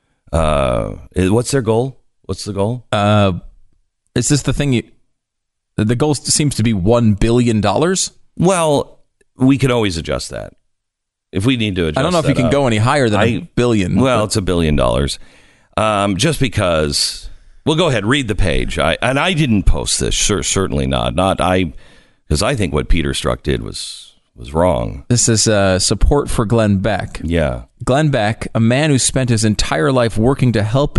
uh, what's their goal? What's the goal? Uh, is this the thing? You, the goal seems to be one billion dollars. Well, we can always adjust that if we need to adjust. I don't know if you can up. go any higher than I, a billion. Well, but. It's a billion dollars. Um, just because, well, go ahead, read the page. I and I didn't post this, sure, certainly not, not I, because I think what Peter Strzok did was was wrong. This is uh, support for Glenn Beck. Yeah, Glenn Beck, a man who spent his entire life working to help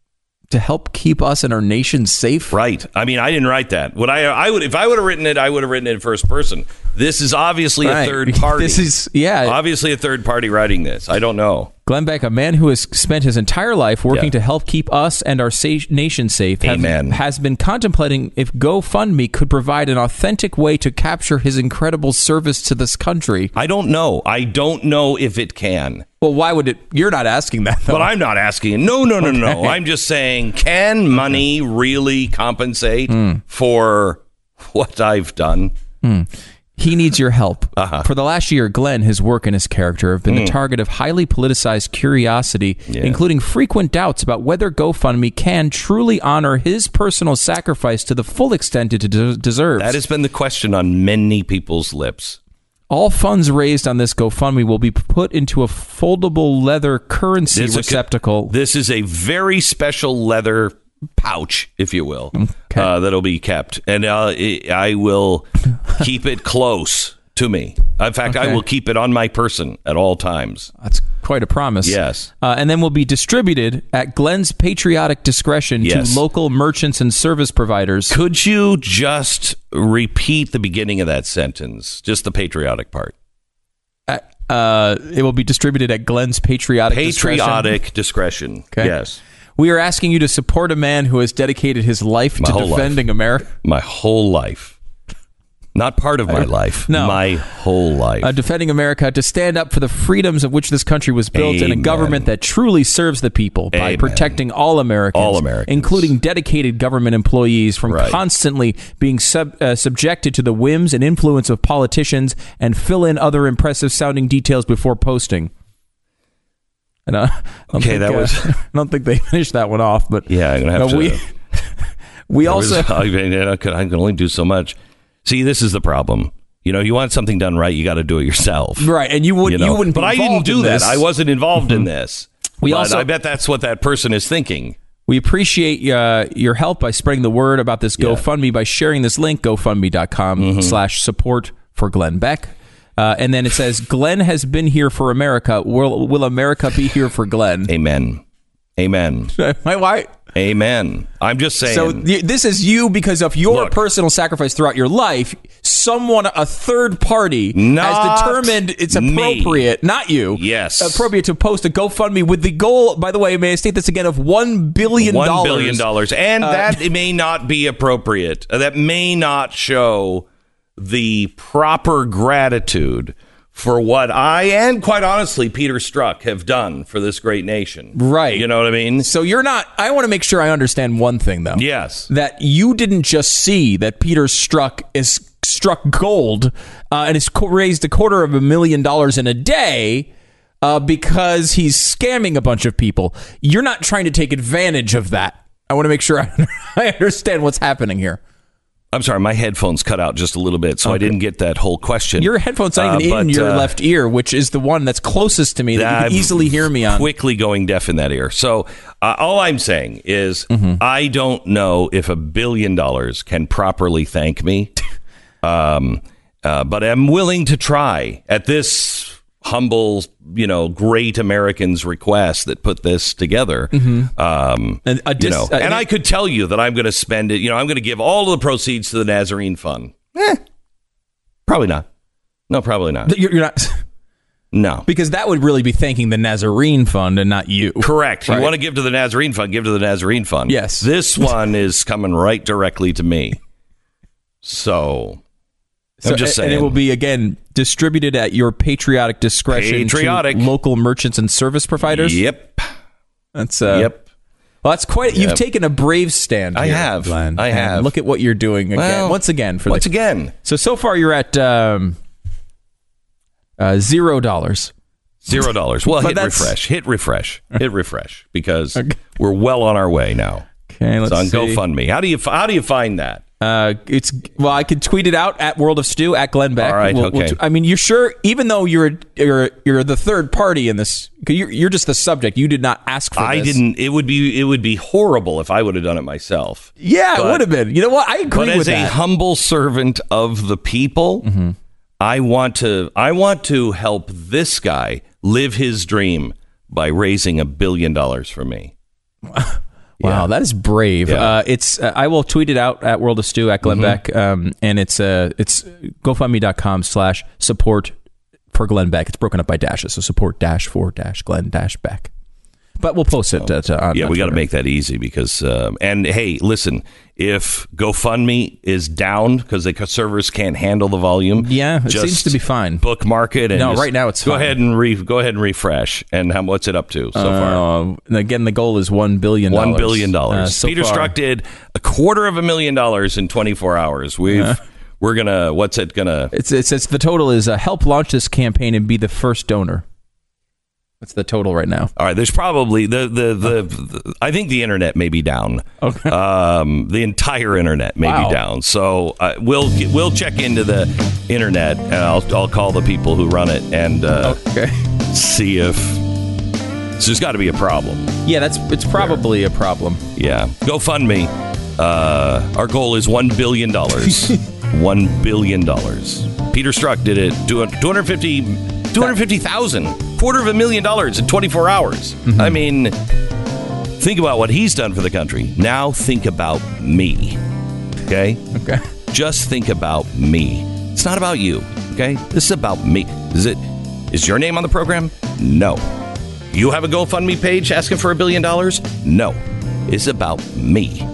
to help keep us and our nation safe. Right. I mean, I didn't write that. What I I would if I would have written it, I would have written it in first person. This is obviously right. a third party. This is yeah, obviously a third party writing this. I don't know. Glenn Beck, a man who has spent his entire life working yeah. to help keep us and our sa- nation safe, have, has been contemplating if GoFundMe could provide an authentic way to capture his incredible service to this country. I don't know. I don't know if it can. Well, why would it? You're not asking that, though. But I'm not asking. No, no, no, okay. no. I'm just saying, can money really compensate mm. for what I've done? Mm. He needs your help. Uh-huh. For the last year, Glenn, his work and his character have been mm. the target of highly politicized curiosity, yeah. including frequent doubts about whether GoFundMe can truly honor his personal sacrifice to the full extent it de- deserves. That has been the question on many people's lips. All funds raised on this GoFundMe will be put into a foldable leather currency this receptacle. A, this is a very special leather pouch, if you will, okay. uh, that'll be kept, and uh, I will keep it close to me. In fact, okay. I will keep it on my person at all times. That's quite a promise. Yes. Uh, and then will be distributed at Glenn's patriotic discretion yes. to local merchants and service providers. Could you just repeat the beginning of that sentence? Just the patriotic part. Uh, uh, it will be distributed at Glenn's patriotic, patriotic discretion. discretion. Okay. Yes. We are asking you to support a man who has dedicated his life my to defending life. America. My whole life. Not part of my life. No. My whole life. Uh, defending America, to stand up for the freedoms of which this country was built Amen. and a government that truly serves the people by Amen. protecting all Americans, all Americans, including dedicated government employees from right. constantly being sub, uh, subjected to the whims and influence of politicians, and fill in other impressive sounding details before posting. And, uh, okay, think, that uh, was. I don't think they finished that one off, but yeah, I'm gonna have uh, to. We, We also, was, I, mean, I, can, I can only do so much. See, this is the problem. You know, you want something done right, you got to do it yourself. Right, and you, would, you, know? you wouldn't be But I didn't do that. This. I wasn't involved mm-hmm. in this. We but also, I bet that's what that person is thinking. We appreciate uh, your help by spreading the word about this GoFundMe yeah. by sharing this link, GoFundMe.com mm-hmm. slash support for Glenn Beck. Uh, and then it says, Glenn has been here for America. Will, will America be here for Glenn? Amen. Amen. My wife. Amen. I'm just saying. So th- this is you because of your Look, personal sacrifice throughout your life. Someone, a third party, has determined it's appropriate, me. not you, yes, appropriate to post a GoFundMe with the goal, by the way, may I state this again, of one billion dollars. One billion dollars. And uh, that may not be appropriate. That may not show the proper gratitude for what I, and quite honestly, Peter Strzok have done for this great nation. Right. You know what I mean? So you're not, I want to make sure I understand one thing, though. Yes. That you didn't just see that Peter Strzok is struck gold uh, and has raised a quarter of a million dollars in a day uh, because he's scamming a bunch of people. You're not trying to take advantage of that. I want to make sure I, I understand what's happening here. I'm sorry, my headphones cut out just a little bit, so okay. I didn't get that whole question. Your headphones aren't even uh, in but, your uh, left ear, which is the one that's closest to me that you can easily hear me on. Quickly going deaf in that ear. So uh, all I'm saying is mm-hmm. I don't know if a billion dollars can properly thank me, um, uh, but I'm willing to try at this humble, you know, great Americans' request that put this together. Mm-hmm. Um, and, dis- you know, uh, and I could tell you that I'm going to spend it, you know, I'm going to give all of the proceeds to the Nazarene Fund. Eh, probably not. No, probably not. You're, you're not. No. Because that would really be thanking the Nazarene Fund and not you. Correct. Right. You want to give to the Nazarene Fund, give to the Nazarene Fund. Yes. This one is coming right directly to me. So... So, I'm just saying. And it will be, again, distributed at your patriotic discretion patriotic. to local merchants and service providers? Yep. That's, uh, yep. Well, that's quite, yep. You've taken a brave stand here, I have. Glenn. I have. And look at what you're doing again. Well, once again. For once the, again. So, so far you're at um, uh, zero dollars. Zero dollars. Well, hit refresh. Hit refresh. Hit refresh. Because okay. we're well on our way now. Okay, let's it's on see. GoFundMe. How do you, how do you find that? Uh, it's well, I could tweet it out at World of Stew at Glenn Beck. All right, we'll, okay. We'll t- I mean, you're sure, even though you're you're you're the third party in this, you're you're just the subject. You did not ask for I this. didn't. It would be it would be horrible if I would have done it myself. Yeah, but, it would have been. You know what? I agree but with that. that. As a humble servant of the people, mm-hmm. I want to I want to help this guy live his dream by raising a billion dollars for me. Wow, yeah. that is brave. Yeah. Uh, it's uh, I will tweet it out at World of Stew at Glenn mm-hmm. Beck, um, and it's uh, it's GoFundMe.com slash support for Glenn Beck. It's broken up by dashes, so support dash for dash Glenn dash Beck. But we'll post it. Uh, to, on, yeah, on we got to Twitter. make that easy because, um, and hey, listen, if GoFundMe is down because the servers can't handle the volume, yeah, it seems to be fine. Bookmark it. And no, just right now it's go fine. ahead and re, go ahead and refresh. And how, what's it up to so uh, far? Again, the goal is one billion dollars. One billion dollars. Uh, so Peter far. Strzok did a quarter of a million dollars in twenty-four hours. We've. Uh, we're gonna. What's it gonna? It's it says the total is uh, help launch this campaign and be the first donor. What's the total right now? All right, there's probably the the, the, the I think the internet may be down. Okay. Um, the entire internet may wow. be down. So uh, we'll we'll check into the internet and I'll I'll call the people who run it and uh, okay. see if so there's got to be a problem. Yeah, that's it's probably yeah. a problem. Yeah, GoFundMe. Uh, our goal is one billion dollars. One billion dollars. Peter Strzok did it. two hundred fifty two hundred fifty thousand, quarter of a million dollars in twenty-four hours. Mm-hmm. I mean, think about what he's done for the country. Now think about me. Okay? Okay. Just think about me. It's not about you. Okay? This is about me. Is it? Is your name on the program? No. You have a GoFundMe page asking for a billion dollars? No. It's about me.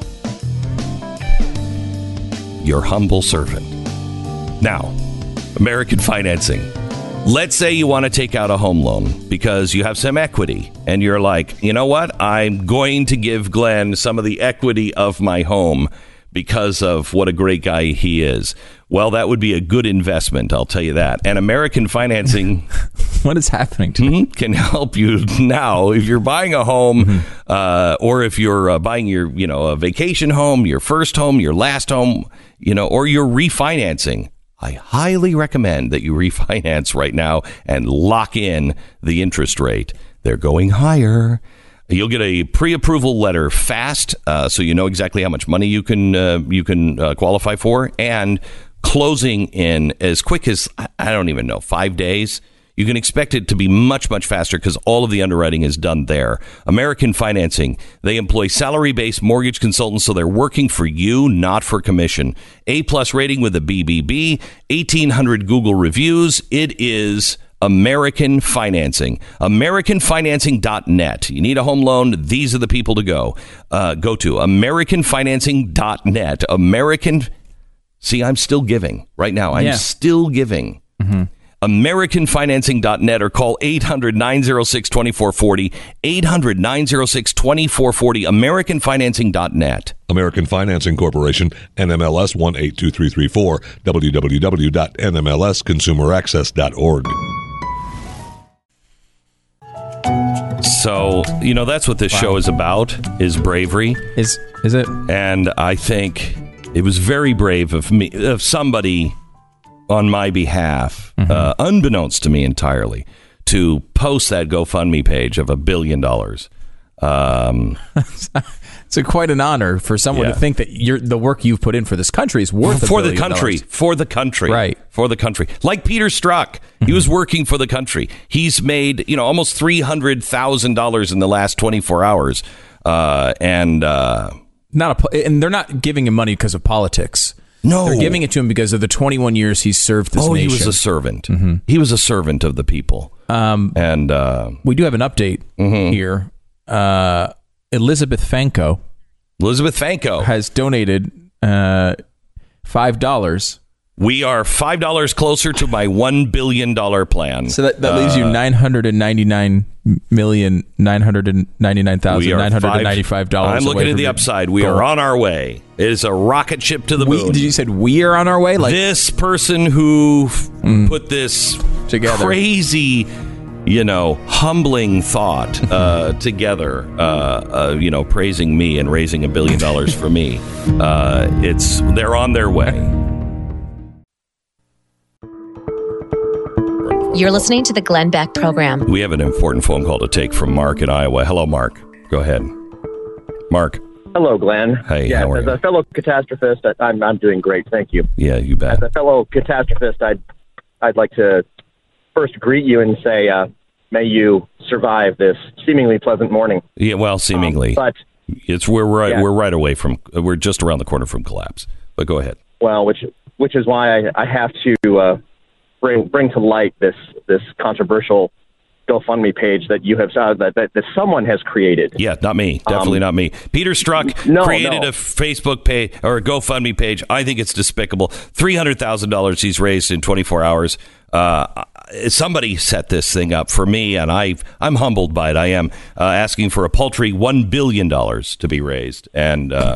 Your humble servant. Now, American Financing. Let's say you want to take out a home loan because you have some equity and you're like, you know what? I'm going to give Glenn some of the equity of my home because of what a great guy he is. Well, that would be a good investment, I'll tell you that. And American Financing what is happening to me? Can help you now if you're buying a home mm-hmm. uh, or if you're uh, buying your, you know, a vacation home, your first home, your last home, you know, or you're refinancing. I highly recommend that you refinance right now and lock in the interest rate. They're going higher. You'll get a pre-approval letter fast, uh, so you know exactly how much money you can uh, you can uh, qualify for, and closing in as quick as, I don't even know, five days. You can expect it to be much, much faster because all of the underwriting is done there. American Financing, they employ salary-based mortgage consultants, so they're working for you, not for commission. A-plus rating with a B B B, eighteen hundred Google reviews. It is American Financing. American Financing dot net. You need a home loan, these are the people to go. Uh, go to American Financing dot net. American... See, I'm still giving right now. I'm yeah. still giving. Mm-hmm. American Financing dot net or call eight hundred, nine oh six, two four four oh. eight hundred, nine oh six, two four four oh. American Financing dot net. American Financing Corporation, N M L S one eight two three three four, w w w dot n m l s consumer access dot org. So, you know, that's what this wow. show is about, is bravery. Is is it? And I think it was very brave of me, of somebody on my behalf, mm-hmm. uh, unbeknownst to me entirely, to post that GoFundMe page of a billion dollars. Um, it's a, quite an honor for someone yeah. to think that you're, the work you've put in for this country is worth for a the country, dollars. for the country, right? For the country, like Peter Strzok, mm-hmm. he was working for the country. He's made you know almost three hundred thousand dollars in the last twenty four hours, uh, and uh, not a, and they're not giving him money because of politics. No, they're giving it to him because of the twenty-one years he's served this oh, nation. Oh, he was a servant. Mm-hmm. He was a servant of the people. Um, and uh, we do have an update mm-hmm. here. Uh, Elizabeth Fanko. Elizabeth Fanko has donated uh, five dollars. We are five dollars closer to my one billion dollars plan. So that, that leaves uh, you nine hundred ninety-nine million nine hundred ninety-nine thousand nine hundred ninety-five dollars. I'm looking at the upside. We goal. are on our way. It is a rocket ship to the we, moon. Did you said we are on our way? Like this person who mm, put this together. crazy, you know, humbling thought uh, together, uh, uh, you know, praising me and raising a billion dollars for me. Uh, it's they're on their way. You're listening to the Glenn Beck program. We have an important phone call to take from Mark in Iowa. Hello, Mark. Go ahead. Mark. Hello, Glenn. Hey, yeah, how are as you? a fellow catastrophist, I'm I'm doing great. Thank you. Yeah, you bet. As a fellow catastrophist, I'd I'd like to first greet you and say, uh, may you survive this seemingly pleasant morning. Yeah, well, seemingly, um, but it's we're right yeah. we're right away from we're just around the corner from collapse. But go ahead. Well, which which is why I, I have to uh, bring bring to light this this controversial GoFundMe page that you have uh, that, that that someone has created. Yeah, not me. Definitely um, not me. Peter Strzok no, created no. a Facebook page or a GoFundMe page. I think it's despicable. Three hundred thousand dollars he's raised in twenty four hours. Uh, somebody set this thing up for me, and I I'm humbled by it. I am uh, asking for a paltry one billion dollars to be raised, and uh,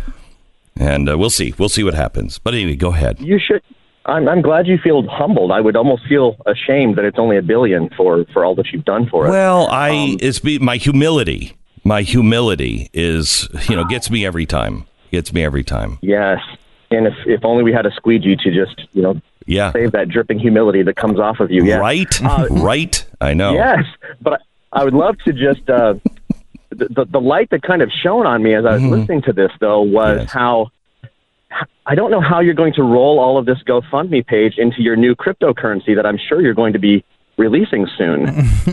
and uh, we'll see. We'll see what happens. But anyway, go ahead. You should. I'm, I'm glad you feel humbled. I would almost feel ashamed that it's only a billion for, for all that you've done for us. Well, I um, it's be, my humility. My humility is, you know, gets me every time. Gets me every time. Yes, and if if only we had a squeegee to just, you know, yeah. save that dripping humility that comes off of you. Yeah. Right, uh, right. I know. Yes, but I, I would love to just uh, the, the the light that kind of shone on me as I was mm-hmm. listening to this, though, was yes. how. I don't know how you're going to roll all of this GoFundMe page into your new cryptocurrency that I'm sure you're going to be releasing soon.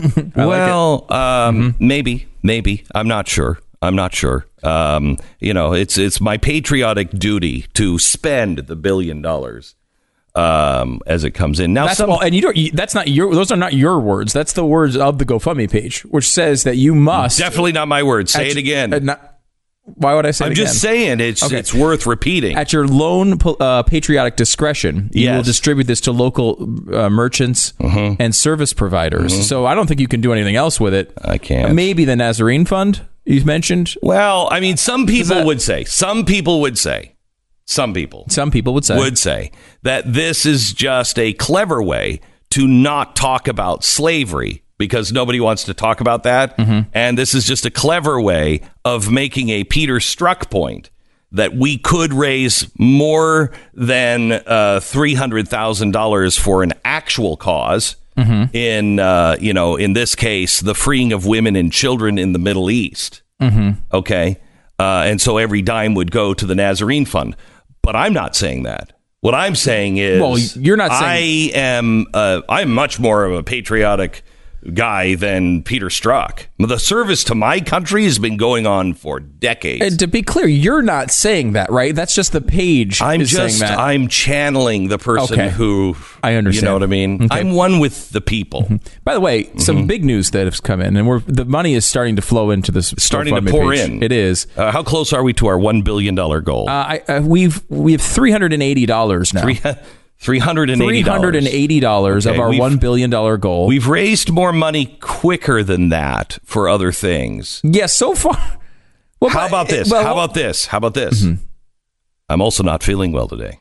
well, like um, mm-hmm. maybe, maybe. I'm not sure. I'm not sure. Um, you know, it's it's my patriotic duty to spend the billion dollars um, as it comes in. Now, that's some, well, and you don't. That's not your. Those are not your words. That's the words of the GoFundMe page, which says that you must. Definitely not my words. Say it again. Uh, not, Why would I say I'm it just saying it's okay. It's worth repeating. At your lone uh, patriotic discretion, you yes. will distribute this to local uh, merchants mm-hmm. and service providers. Mm-hmm. So I don't think you can do anything else with it. I can't. Maybe the Nazarene Fund you mentioned. Well, I mean, some people that, would say. Some people would say some people, some people would say, would say that this is just a clever way to not talk about slavery because nobody wants to talk about that. Mm-hmm. And this is just a clever way of making a Peter Strzok point that we could raise more than uh, three hundred thousand dollars for an actual cause. Mm-hmm. In, uh, you know, in this case, the freeing of women and children in the Middle East. Mm-hmm. OK, uh, and so every dime would go to the Nazarene Fund. But I'm not saying that. What I'm saying is, well, you're not saying I am. Uh, I'm much more of a patriotic guy than Peter Strzok. The service to my country has been going on for decades. And to be clear, you're not saying that, right? That's just the page. I'm is just, saying that. I'm channeling the person okay. who, I understand. You know what I mean? Okay. I'm one with the people. Mm-hmm. By the way, mm-hmm. some big news that has come in, and we're the money is starting to flow into this. Starting to pour page. in. It is. Uh, how close are we to our one billion dollars goal? Uh, I, uh, we've we have three hundred eighty dollars now. Three, three hundred eighty dollars. three hundred eighty dollars okay, of our one billion dollars goal. We've raised more money quicker than that for other things. Yes, yeah, so far. Well, How about this? Well, How about this? How about this? Mm-hmm. I'm also not feeling well today.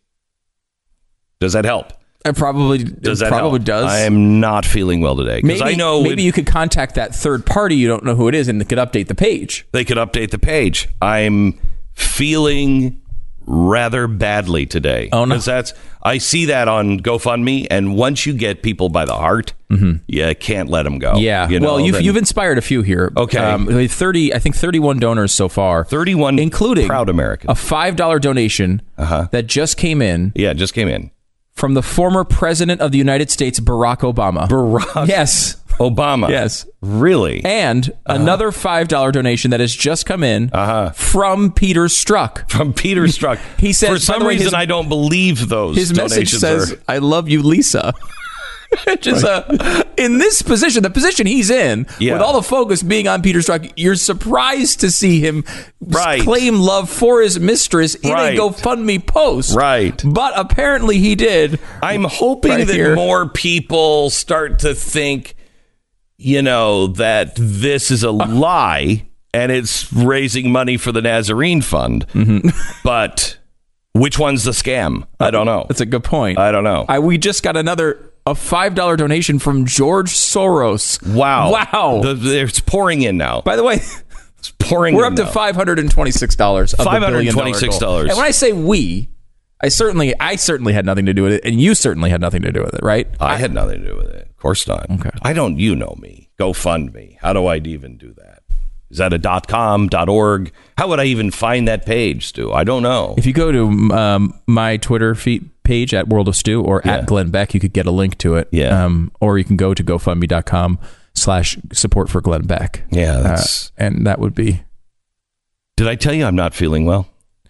Does that help? It probably does. That probably help? does. I am not feeling well today because I know maybe it, you could contact that third party. You don't know who it is, and they could update the page. They could update the page. I'm feeling rather badly today. Oh no! Because that's I see that on GoFundMe, and once you get people by the heart, mm-hmm. you can't let them go. Yeah. You know, well, you've then, you've inspired a few here. Okay. Um, thirty, I think thirty-one donors so far. thirty-one, including proud Americans. A five dollar donation uh-huh. that just came in. Yeah, just came in from the former president of the United States, Barack Obama. Barack. Yes. Obama. Yes. Really? And uh-huh. another five dollar donation that has just come in uh-huh. from Peter Strzok. From Peter Strzok. He says, for some way, reason, his, I don't believe those His message says, are... I love you, Lisa. Just right. uh, in this position, the position he's in, yeah. with all the focus being on Peter Strzok, you're surprised to see him right. claim love for his mistress in right. a GoFundMe post. Right. But apparently he did. I'm hoping right that here. more people start to think, you know, that this is a lie and it's raising money for the Nazarene Fund. Mm-hmm. But which one's the scam? I don't know. That's a good point. I don't know. I, we just got another a five dollar donation from George Soros. Wow. Wow. The, it's pouring in now. By the way, it's pouring we're in up to now. five hundred twenty-six dollars of five hundred twenty-six dollars. And when I say we, I certainly I certainly had nothing to do with it, and you certainly had nothing to do with it, right? I, I had nothing to do with it. Of course not. Okay. I don't, you know me. GoFundMe. How do I even do that? Is that a .com, .org? How would I even find that page, Stu? I don't know. If you go to um, my Twitter feed page at World of Stu or yeah. at Glenn Beck, you could get a link to it. Yeah. Um, or you can go to GoFundMe.com slash support for Glenn Beck. Yeah. That's... Uh, and that would be... Did I tell you I'm not feeling well?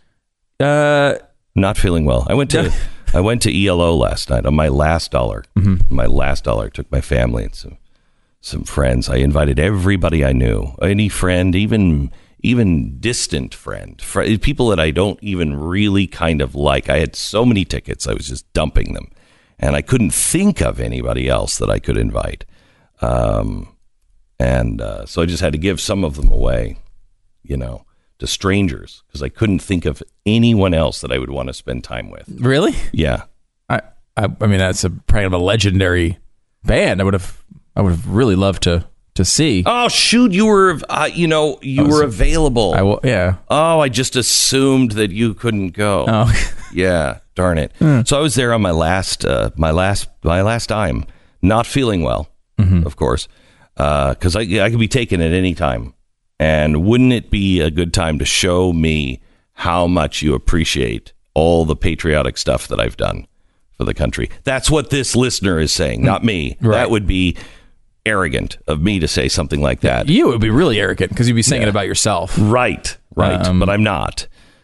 Uh, not feeling well. I went to I went to E L O last night on my last dollar. Mm-hmm. My last dollar. I took my family and some some friends. I invited everybody I knew, any friend, even even distant friend, fr- people that I don't even really kind of like. I had so many tickets, I was just dumping them, and I couldn't think of anybody else that I could invite. Um, and uh, so I just had to give some of them away, you know, to strangers because I couldn't think of anyone else that I would want to spend time with. Really? Yeah. I I, I mean, that's a kind of a legendary band. I would have I would have really loved to to see. Oh shoot, you were uh, you know you was, were available. I will, yeah. Oh, I just assumed that you couldn't go. Oh. Yeah, darn it. Mm. So I was there on my last uh, my last my last time, not feeling well, mm-hmm. of course, because uh, I I could be taken at any time. And wouldn't it be a good time to show me how much you appreciate all the patriotic stuff that I've done for the country? That's what this listener is saying, not me. Right. That would be arrogant of me to say something like that. You would be really arrogant because you'd be saying yeah. it about yourself. Right, right. Um, but I'm not.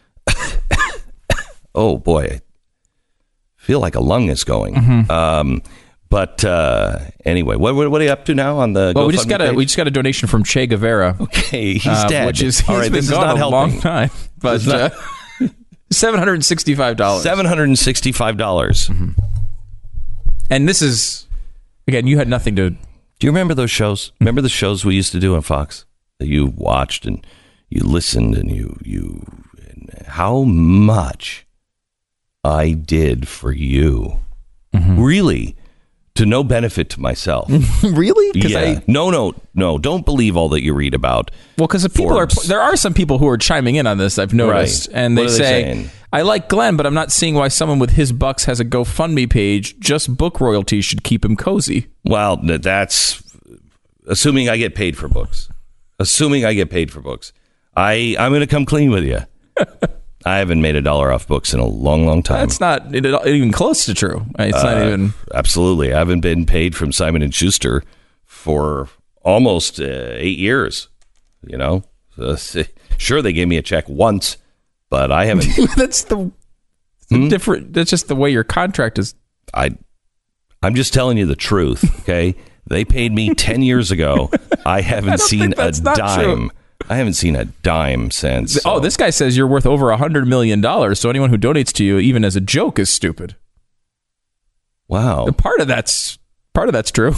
Oh, boy. I feel like a lung is going. Mm-hmm. Um But uh, anyway, what, what are you up to now on the? Well, we just got a page? we just got a donation from Che Guevara. Okay, he's uh, dead. Which is he's all right. Been This is gone not a helping. long time, but uh, seven hundred and sixty-five dollars. Seven hundred and sixty-five dollars. Mm-hmm. And this is again. You had nothing to. Do you remember those shows? Remember the shows we used to do on Fox that you watched and you listened and you you and, how much I did for you. Mm-hmm. Really, to no benefit to myself. Really? Yeah. I, no, no, no. Don't believe all that you read about. Well, because people Forbes. are there are some people who are chiming in on this. I've noticed, Right. and What they are they say, saying? "I like Glenn, but I'm not seeing why someone with his bucks has a GoFundMe page. Just book royalties should keep him cozy." Well, that's assuming I get paid for books. Assuming I get paid for books. I, I'm going to come clean with you. I haven't made a dollar off books in a long, long time. That's not even close to true. It's uh, not even. Absolutely. I haven't been paid from Simon and Schuster for almost uh, eight years. You know? Uh, sure, they gave me a check once, but I haven't. That's the, the hmm? different. That's just the way your contract is. I, I'm just telling you the truth, okay? They paid me ten years ago. I haven't I seen a dime. True. I haven't seen a dime since. So. Oh, this guy says you're worth over a hundred million dollars. So anyone who donates to you, even as a joke, is stupid. Wow. Part of that's part of that's true.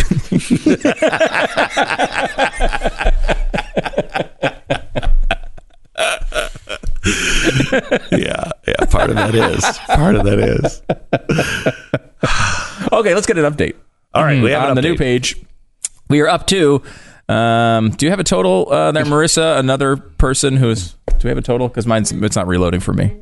yeah, yeah. Part of that is. Part of that is. Okay, let's get an update. All right, we have on the new page. We are up to. Um, do you have a total uh, there, Marissa? Another person who's. Do we have a total? Because mine's it's not reloading for me.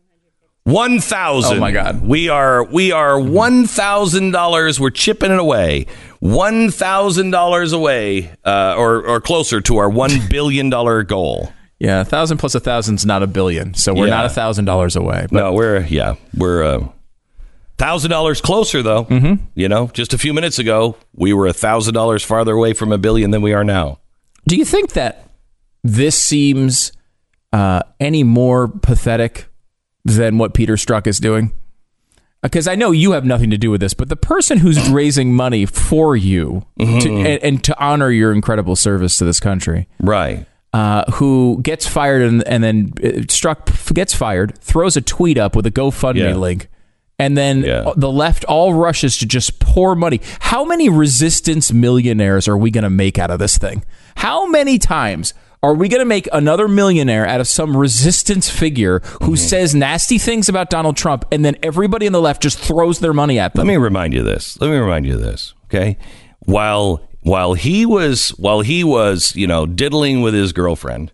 One thousand. Oh my God. We are we are one thousand dollars. We're chipping it away. One thousand dollars away, uh, or or closer to our one billion dollar goal. Yeah, a thousand plus a thousand's not a billion, so we're yeah. not a thousand dollars away. But. No, we're yeah, we're a uh, thousand dollars closer though. Mm-hmm. You know, just a few minutes ago, we were a thousand dollars farther away from a billion than we are now. Do you think that this seems uh, any more pathetic than what Peter Strzok is doing? Because I know you have nothing to do with this, but the person who's raising money for you mm-hmm. to, and, and to honor your incredible service to this country, right? Uh, who gets fired and, and then Strzok gets fired, throws a tweet up with a GoFundMe yeah. link, and then yeah. the left all rushes to just pour money. How many resistance millionaires are we going to make out of this thing? How many times are we going to make another millionaire out of some resistance figure who mm-hmm. says nasty things about Donald Trump, and then everybody on the left just throws their money at them? Let me remind you this. Let me remind you this. Okay, while while he was while he was you know diddling with his girlfriend,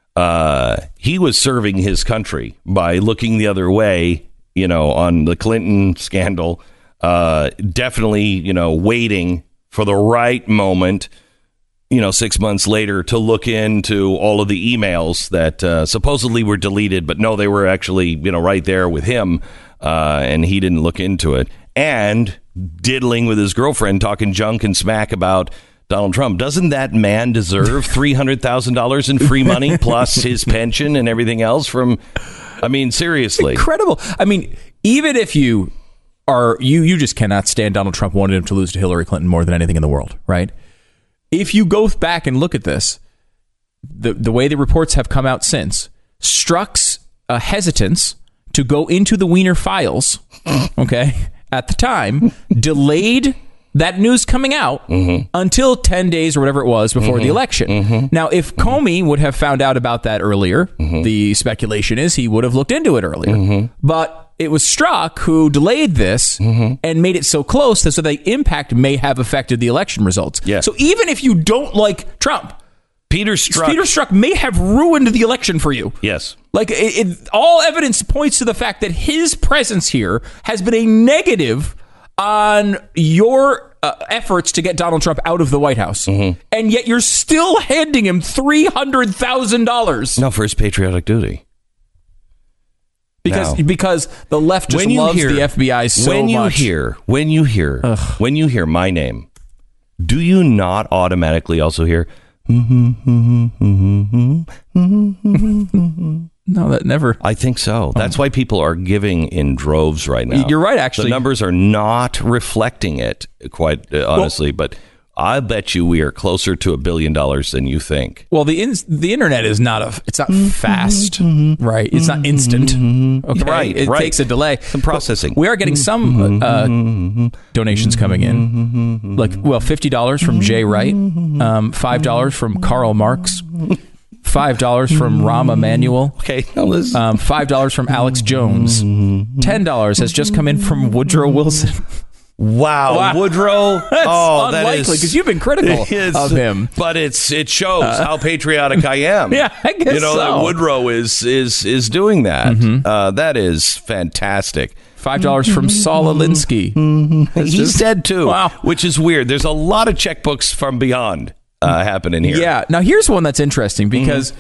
uh, he was serving his country by looking the other way. You know, on the Clinton scandal, uh, definitely you know waiting for the right moment. You know, six months later to look into all of the emails that uh, supposedly were deleted, but no, they were actually, you know, right there with him, uh, and he didn't look into it. And diddling with his girlfriend, talking junk and smack about Donald Trump. Doesn't that man deserve three hundred thousand dollars in free money plus his pension and everything else from, I mean, seriously. Incredible. I mean, even if you are, you, you just cannot stand Donald Trump, wanted him to lose to Hillary Clinton more than anything in the world, right? If you go back and look at this, the the way the reports have come out since, Strzok's uh, hesitance to go into the Wiener files, okay, at the time, delayed that news coming out mm-hmm. until ten days or whatever it was before mm-hmm. the election. Mm-hmm. Now, if Comey would have found out about that earlier, mm-hmm. the speculation is he would have looked into it earlier. Mm-hmm. But it was Strzok who delayed this mm-hmm. and made it so close that so the impact may have affected the election results. Yeah. So even if you don't like Trump, Peter Strzok, Peter Strzok may have ruined the election for you. Yes. Like it, it, all evidence points to the fact that his presence here has been a negative on your uh, efforts to get Donald Trump out of the White House. Mm-hmm. And yet you're still handing him three hundred thousand dollars. No, for his patriotic duty. Because now, because the left just loves hear, the F B I so when you much. Hear, when you hear Ugh. when you hear my name, do you not automatically also hear no, that never. I think so. That's why people are giving in droves right now. You're right, actually. The numbers are not reflecting it, quite uh, honestly, well, but I bet you we are closer to a billion dollars than you think. Well, the in, the internet is not a it's not fast, right? It's not instant. Okay? Right, it right. takes a delay. Some processing. We are getting some uh, donations coming in, like well, fifty dollars from Jay Wright, um, five dollars from Karl Marx, five dollars from Rahm Emanuel. Okay, now listen. Um, five dollars from Alex Jones. ten dollars has just come in from Woodrow Wilson. Wow, Wow. Woodrow. That's oh, that unlikely, is 'cause you've been critical is- of him. But it's it shows how patriotic I am. Yeah, I guess you know so. that Woodrow is is is doing that. Uh, that is fantastic. five dollars from Saul Alinsky. He's just- dead too. Wow. Which is weird. There's a lot of checkbooks from beyond uh, happening here. Yeah. Now, here's one that's interesting because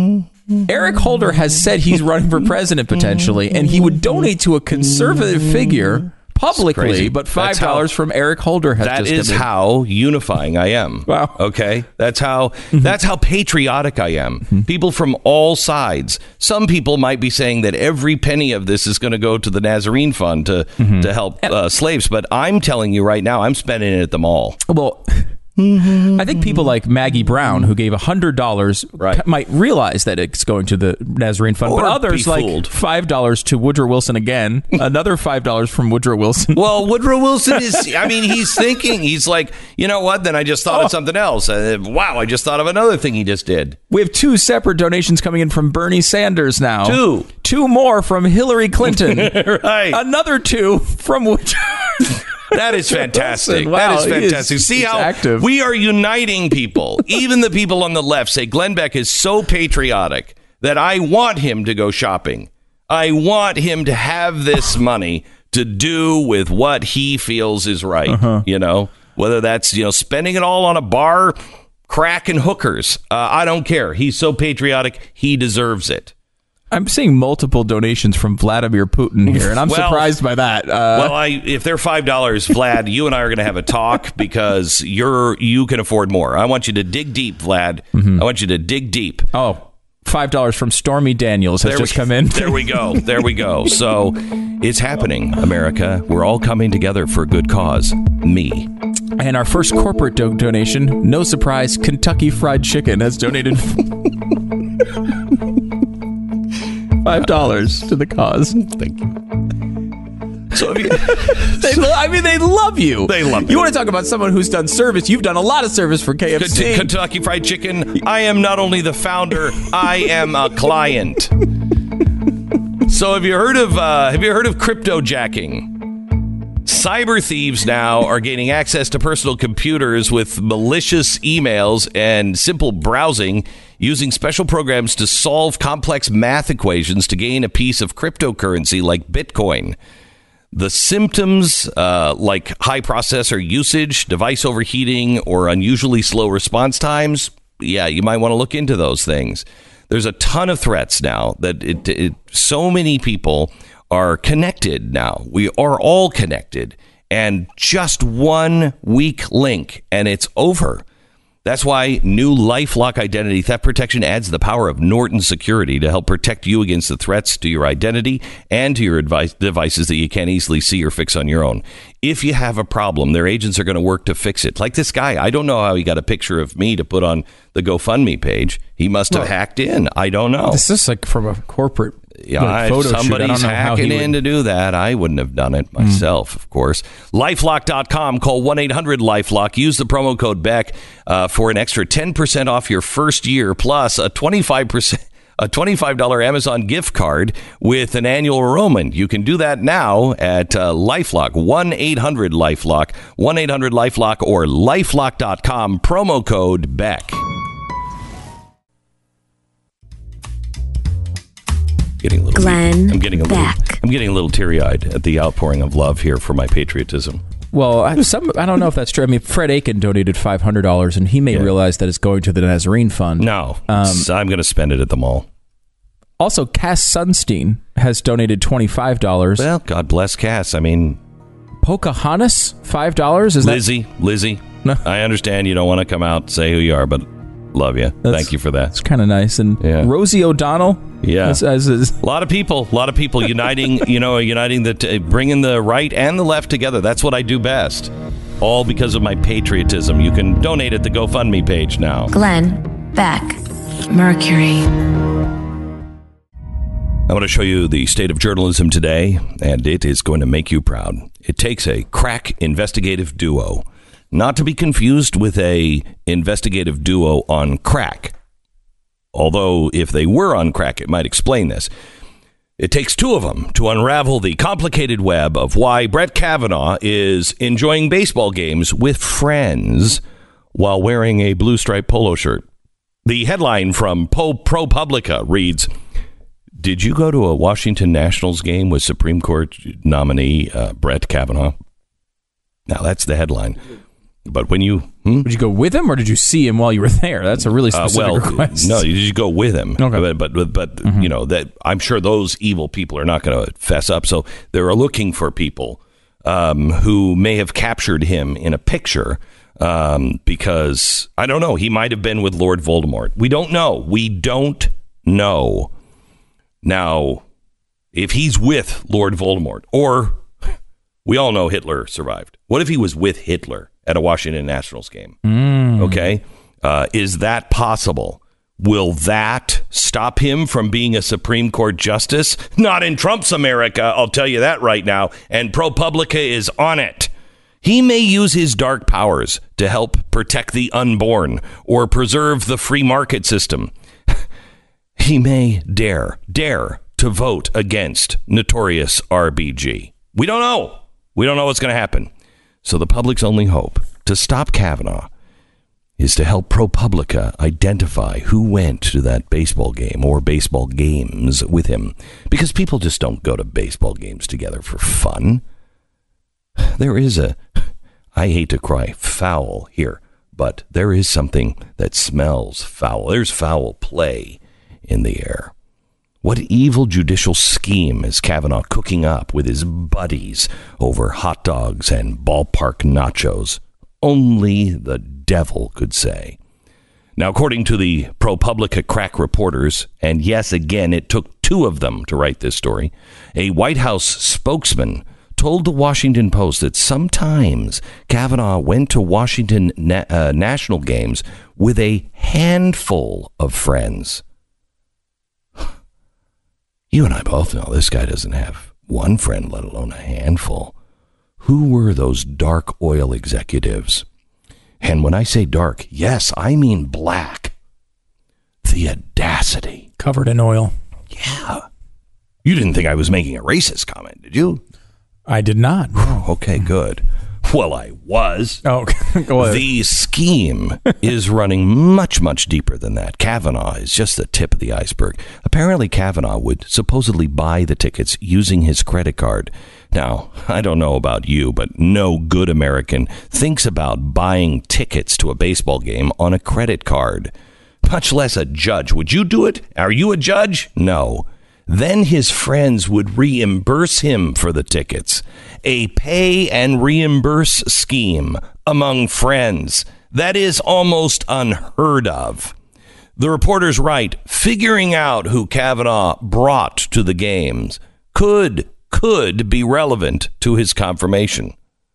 Eric Holder has said he's running for president potentially, and he would donate to a conservative figure publicly, crazy. but five That's how- dollars from Eric Holder has That just is come in. how unifying I am. Wow. Okay. That's how that's how patriotic I am. People from all sides. Some people might be saying that every penny of this is going to go to the Nazarene Fund to to help uh, slaves, but I'm telling you right now, I'm spending it at the mall. Well, I think people like Maggie Brown, who gave one hundred dollars, Right. might realize that it's going to the Nazarene Fund. Or But others, be like fooled. five dollars to Woodrow Wilson again, another five dollars from Woodrow Wilson. Well, Woodrow Wilson is, I mean, he's thinking, he's like, you know what? Then I just thought Oh. of something else. Uh, wow, I just thought of another thing he just did. We have two separate donations coming in from Bernie Sanders now. Two. Two more from Hillary Clinton. Right. Another two from Woodrow. That is fantastic. Wow, that is he is- fantastic. See he's how active. we are uniting people. Even the people on the left say Glenn Beck is so patriotic that I want him to go shopping. I want him to have this money to do with what he feels is right. Uh-huh. You know, whether that's, you know, spending it all on a bar, crack and hookers. Uh, I don't care. He's so patriotic. He deserves it. I'm seeing multiple donations from Vladimir Putin here, and I'm Well- surprised by that. Uh, Well, I if they're five dollars, Vlad, you and I are going to have a talk because you're you can afford more. I want you to dig deep, Vlad. I want you to dig deep. oh, five dollars from Stormy Daniels has There just we, come in. There we go. There we go. So it's happening, America. We're all coming together for a good cause. Me. And our first corporate do- donation, no surprise, Kentucky Fried Chicken has donated five dollars to the cause. Thank you. So if you, They lo- I mean, they love you. They love me. You want to talk about someone who's done service? You've done a lot of service for K F C. Kentucky Fried Chicken. I am not only the founder, I am a client. So have you heard of uh, have you heard of cryptojacking? Cyber thieves now are gaining access to personal computers with malicious emails and simple browsing using special programs to solve complex math equations to gain a piece of cryptocurrency like Bitcoin. The symptoms, uh, like high processor usage, device overheating, or unusually slow response times, yeah, you might want to look into those things. There's a ton of threats now that it, it, so many people are connected now. We are all connected. And just one weak link, and it's over. That's why new LifeLock Identity Theft Protection adds the power of Norton Security to help protect you against the threats to your identity and to your advice, devices that you can't easily see or fix on your own. If you have a problem, their agents are going to work to fix it. Like this guy, I don't know how he got a picture of me to put on the GoFundMe page. He must have hacked in. I don't know. This is like from a corporate Yeah, like, if photo shoot. I somebody's don't know how he hacking would- in to do that. I wouldn't have done it myself, of course. lifelock dot com. Call one eight hundred lifelock. Use the promo code Beck uh, for an extra ten percent off your first year, plus a twenty-five percent a twenty-five dollars Amazon gift card with an annual enrollment. You can do that now at uh, LifeLock, one eight hundred lifelock, one eight hundred lifelock, or lifelock dot com, promo code Beck. Getting a little Glenn I'm getting a little Beck. I'm getting a little teary-eyed at the outpouring of love here for my patriotism. Well, I, some, I don't know if that's true. I mean, Fred Aiken donated five hundred dollars, and he may Yeah. realize that it's going to the Nazarene Fund. No, Um, so I'm going to spend it at the mall. Also, Cass Sunstein has donated twenty-five dollars. Well, God bless Cass. I mean, Pocahontas, five dollars? Is Lizzie, Lizzie, No. I understand you don't want to come out and say who you are, but love you. Thank you for that. That's kind of nice. And Yeah. Rosie O'Donnell? Yeah. As, as, as, A lot of people, a lot of people uniting, you know, uniting the, t- bringing the right and the left together. That's what I do best. All because of my patriotism. You can donate at the GoFundMe page now. Glenn Beck. Mercury. I want to show you the state of journalism today, and it is going to make you proud. It takes a crack investigative duo, not to be confused with a investigative duo on crack. although if they were on crack, it might explain this. It takes two of them to unravel the complicated web of why Brett Kavanaugh is enjoying baseball games with friends while wearing a blue striped polo shirt. The headline from ProPublica reads, "Did you go to a Washington Nationals game with Supreme Court nominee uh, Brett Kavanaugh?" Now, that's the headline. But when you... Hmm? Did you go with him or did you see him while you were there? That's a really specific uh, well, request. No, you just go with him. Okay. But, but, but Mm-hmm. you know, that I'm sure those evil people are not going to fess up. So they're looking for people um, who may have captured him in a picture um, because, I don't know, he might have been with Lord Voldemort. We don't know. We don't know. Now, if he's with Lord Voldemort, or we all know Hitler survived. What if he was with Hitler at a Washington Nationals game? Mm. Okay. Uh, is that possible? Will that stop him from being a Supreme Court justice? Not in Trump's America, I'll tell you that right now. And ProPublica is on it. He may use his dark powers to help protect the unborn or preserve the free market system. He may dare, dare to vote against notorious R B G. We don't know. We don't know what's going to happen. So the public's only hope to stop Kavanaugh is to help ProPublica identify who went to that baseball game or baseball games with him. Because people just don't go to baseball games together for fun. There is a, I hate to cry foul here, but there is something that smells foul. There's foul play in the air. What evil judicial scheme is Kavanaugh cooking up with his buddies over hot dogs and ballpark nachos? Only the devil could say. Now, according to the ProPublica crack reporters, and yes, again, it took two of them to write this story, a White House spokesman told the Washington Post that sometimes Kavanaugh went to Washington na- uh, national games with a handful of friends. You and I both know this guy doesn't have one friend, let alone a handful. Who were those dark oil executives? And when I say dark, yes, I mean black. The audacity. Covered in oil. Yeah. You didn't think I was making a racist comment, did you? I did not. Oh, okay, good. Well, I was. Oh, go ahead. The scheme is running much, much deeper than that. Kavanaugh is just the tip of the iceberg. Apparently, Kavanaugh would supposedly buy the tickets using his credit card. Now, I don't know about you, but no good American thinks about buying tickets to a baseball game on a credit card, much less a judge. Would you do it? Are you a judge? No. Then his friends would reimburse him for the tickets. A pay and reimburse scheme among friends. That is almost unheard of. The reporters write, figuring out who Kavanaugh brought to the games could, could be relevant to his confirmation.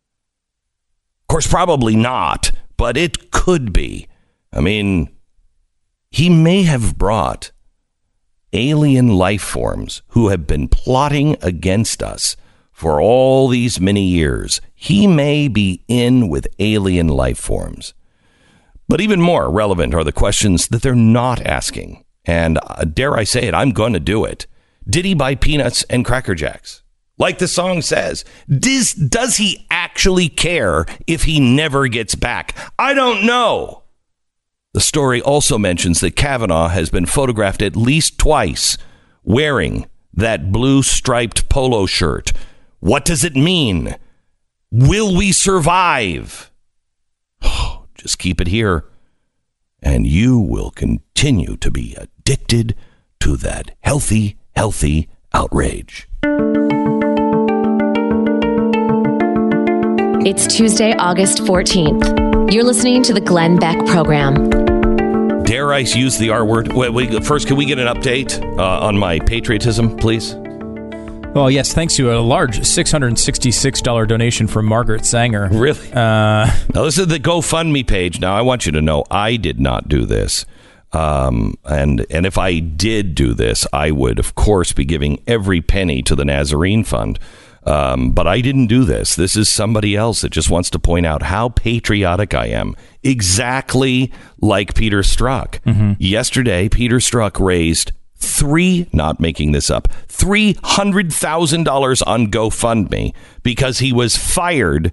Of course, probably not, but it could be. I mean, he may have brought alien life forms who have been plotting against us for all these many years. He may be in with alien life forms. But even more relevant are the questions that they're not asking. And uh, dare I say it, I'm going to do it. Did he buy peanuts and Cracker Jacks? Like the song says, does, does he actually care if he never gets back? I don't know. The story also mentions that Kavanaugh has been photographed at least twice wearing that blue striped polo shirt. What does it mean? Will we survive? Oh, just keep it here, and you will continue to be addicted to that healthy, healthy outrage. It's Tuesday, August fourteenth. You're listening to the Glenn Beck Program. Dare I use the R word? Wait, wait, first, can we get an update uh, on my patriotism, please? Well, yes, thanks to a large six hundred sixty-six dollars donation from Margaret Sanger. Really? Uh, now, this is the GoFundMe page. Now, I want you to know I did not do this. Um, and, and if I did do this, I would, of course, be giving every penny to the Nazarene Fund. Um, but I didn't do this. This is somebody else that just wants to point out how patriotic I am. Exactly like Peter Strzok. Mm-hmm. Yesterday, Peter Strzok raised three, not making this up, three hundred thousand dollars on GoFundMe because he was fired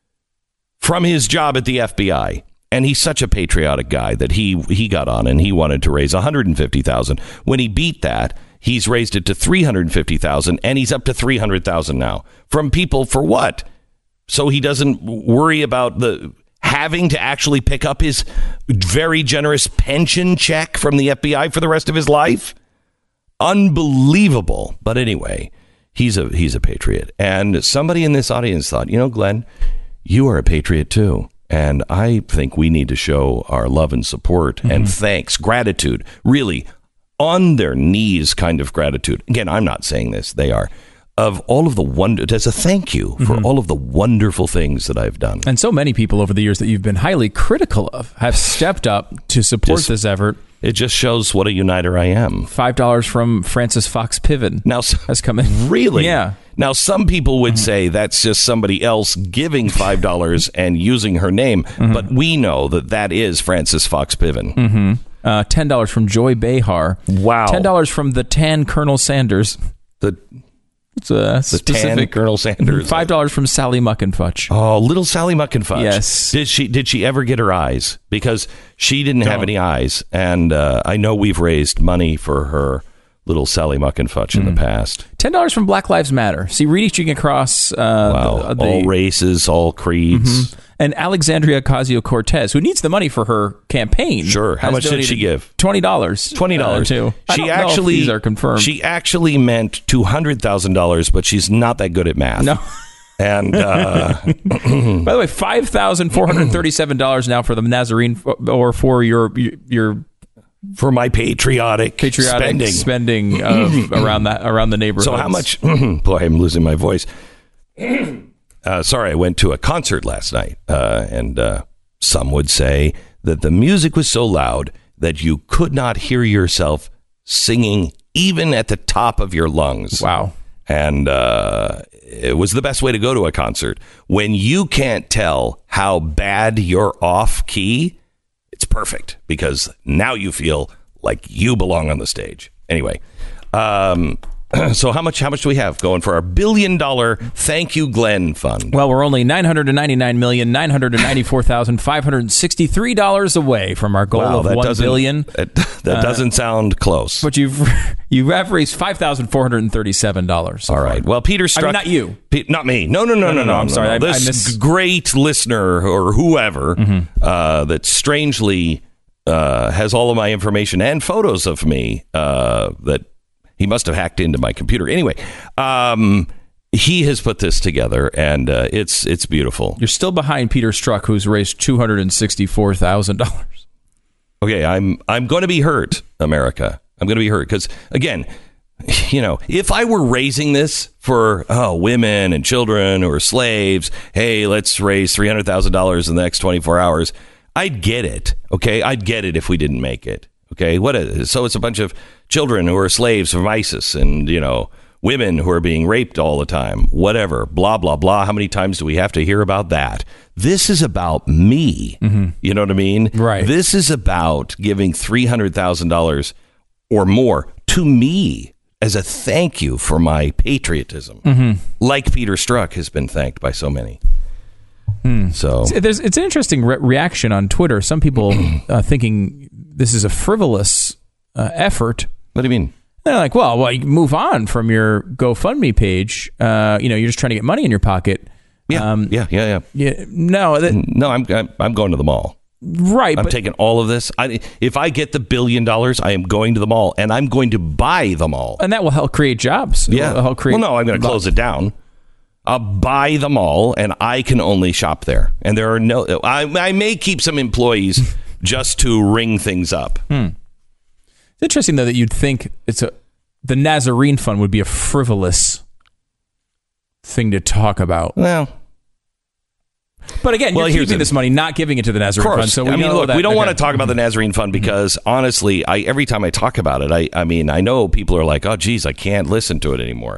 from his job at the F B I. And he's such a patriotic guy that he he got on and he wanted to raise one hundred fifty thousand dollars. When he beat that, he's raised it to three hundred fifty thousand dollars, and he's up to three hundred thousand dollars now. From people for what? So he doesn't worry about the having to actually pick up his very generous pension check from the F B I for the rest of his life? Unbelievable. But anyway, he's a he's a patriot. And somebody in this audience thought, you know, Glenn, you are a patriot too. And I think we need to show our love and support mm-hmm. and thanks, gratitude, really on their knees kind of gratitude. Again, I'm not saying this. They are. Of all of the wonder, as a thank you for mm-hmm. all of the wonderful things that I've done. And so many people over the years that you've been highly critical of have stepped up to support just, this effort. It just shows what a uniter I am. Five dollars from Francis Fox Piven now has come in. Really? Yeah. Now, some people would mm-hmm. say that's just somebody else giving five dollars and using her name, mm-hmm. but we know that that is Francis Fox Piven. Mm-hmm. Uh, ten dollars from Joy Behar. Wow. Ten dollars from the Tan Colonel Sanders. The It's a specific. Tan Colonel Sanders. Five dollars from Sally Muckenfudge. Oh, little Sally Muckenfudge. Yes. Did she did she ever get her eyes? Because she didn't Don't. have any eyes, and uh, I know we've raised money for her little Sally Muckenfudge mm. in the past. Ten dollars from Black Lives Matter. See, reaching across uh, wow. the, the, all races, all creeds. Mm-hmm. And Alexandria Ocasio-Cortez, who needs the money for her campaign. Sure. How much did she give? Twenty dollars. Twenty dollars. Uh, too. She I don't actually know if these are confirmed. She actually meant two hundred thousand dollars, but she's not that good at math. No. And uh, by the way, five thousand four hundred thirty-seven dollars now for the Nazarene, or for your your. For my patriotic, patriotic spending, spending of around that around the neighborhood. So how much? Boy, I'm losing my voice. Uh, sorry, I went to a concert last night, uh, and uh, some would say that the music was so loud that you could not hear yourself singing even at the top of your lungs. Wow. And uh, it was the best way to go to a concert. When you can't tell how bad you're off key, it's perfect, because now you feel like you belong on the stage. Anyway, um, so how much how much do we have going for our billion dollar Thank You Glenn fund? Well, we're only nine hundred ninety-nine million nine hundred ninety-four thousand five hundred sixty-three dollars away from our goal wow, of that one billion. That, that uh, doesn't sound close. But you've you have raised five thousand four hundred thirty-seven dollars. So all right. far. Well, Peter Strzok, I mean, not you, Pe- not me. No, no, no, no, no. no, no I'm sorry. No. I, this I miss- great listener or whoever mm-hmm. uh, that strangely uh, has all of my information and photos of me uh, that. He must have hacked into my computer. Anyway, um, he has put this together, and uh, it's it's beautiful. You're still behind Peter Strzok, who's raised two hundred sixty-four thousand dollars. Okay, I'm I'm going to be hurt, America. I'm going to be hurt because, again, you know, if I were raising this for oh, women and children who are slaves, hey, let's raise three hundred thousand dollars in the next twenty-four hours, I'd get it. Okay, I'd get it if we didn't make it. Okay, what is, so it's a bunch of children who are slaves from ISIS and, you know, women who are being raped all the time, whatever, blah, blah, blah. How many times do we have to hear about that? This is about me. Mm-hmm. You know what I mean? Right. This is about giving three hundred thousand dollars or more to me as a thank you for my patriotism, mm-hmm. like Peter Strzok has been thanked by so many. Hmm. So There's, it's an interesting re- reaction on Twitter. Some people uh, thinking this is a frivolous uh, effort. What do you mean? They're like, well, well, you move on from your GoFundMe page. Uh, you know, you're just trying to get money in your pocket. Yeah, um, yeah, yeah, yeah. yeah no, that, no, I'm, I'm I'm going to the mall. Right, I'm but, taking all of this. I, if I get the billion dollars, I am going to the mall, and I'm going to buy the mall, and that will help create jobs. Yeah, will help create. Well, no, I'm going to close it down. I'll buy the mall, and I can only shop there. And there are no. I, I may keep some employees just to ring things up. Hmm. It's interesting though that you'd think it's a the Nazarene Fund would be a frivolous thing to talk about. Well, but again, well, you're keeping this money, not giving it to the Nazarene Fund. So we I mean, look, that, we don't okay. want to talk about the Nazarene Fund because mm-hmm. honestly, I every time I talk about it, I I mean, I know people are like, oh, geez, I can't listen to it anymore.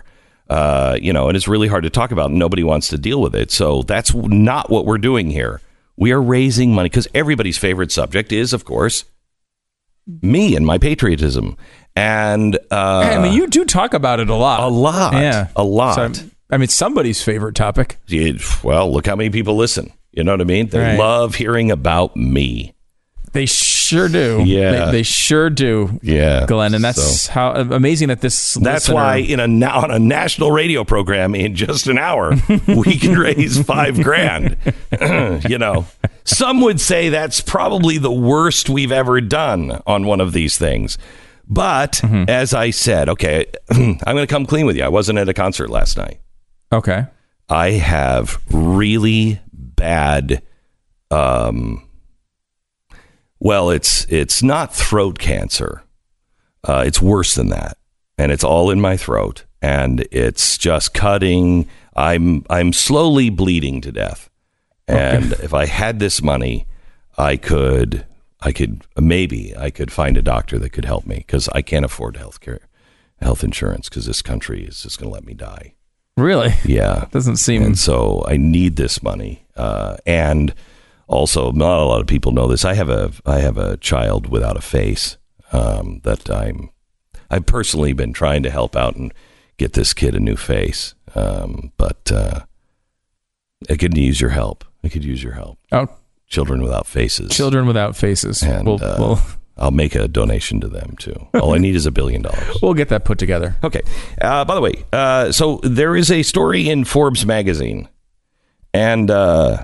Uh, you know, and it's really hard to talk about. And nobody wants to deal with it. So that's not what we're doing here. We are raising money because everybody's favorite subject is, of course, me and my patriotism. And uh, I mean, you do talk about it a lot. A lot. Yeah. A lot. So, I mean, somebody's favorite topic. Well, look how many people listen. You know what I mean? They right. love hearing about me. They sure do. Yeah. They, they sure do. Yeah. Glenn. And that's so, how amazing that this. That's listener, why in a on a national radio program in just an hour, we can raise five grand. You know, some would say that's probably the worst we've ever done on one of these things. But mm-hmm. as I said, okay, I'm going to come clean with you. I wasn't at a concert last night. Okay. I have really bad, um, well, it's it's not throat cancer. Uh, it's worse than that, and it's all in my throat, and it's just cutting. I'm I'm slowly bleeding to death, and okay. if I had this money, I could I could maybe I could find a doctor that could help me because I can't afford health care, health insurance because this country is just going to let me die. Really? Yeah. Doesn't seem. And so I need this money. Uh, and also, not a lot of people know this. I have a I have a child without a face um, that I'm I've personally been trying to help out and get this kid a new face. Um, but uh, I could use your help. I could use your help. Oh, children without faces. Children without faces. And we'll, uh, we'll... I'll make a donation to them, too. All I need is a billion dollars. We'll get that put together. Okay. Uh, by the way, uh, so there is a story in Forbes magazine. And uh,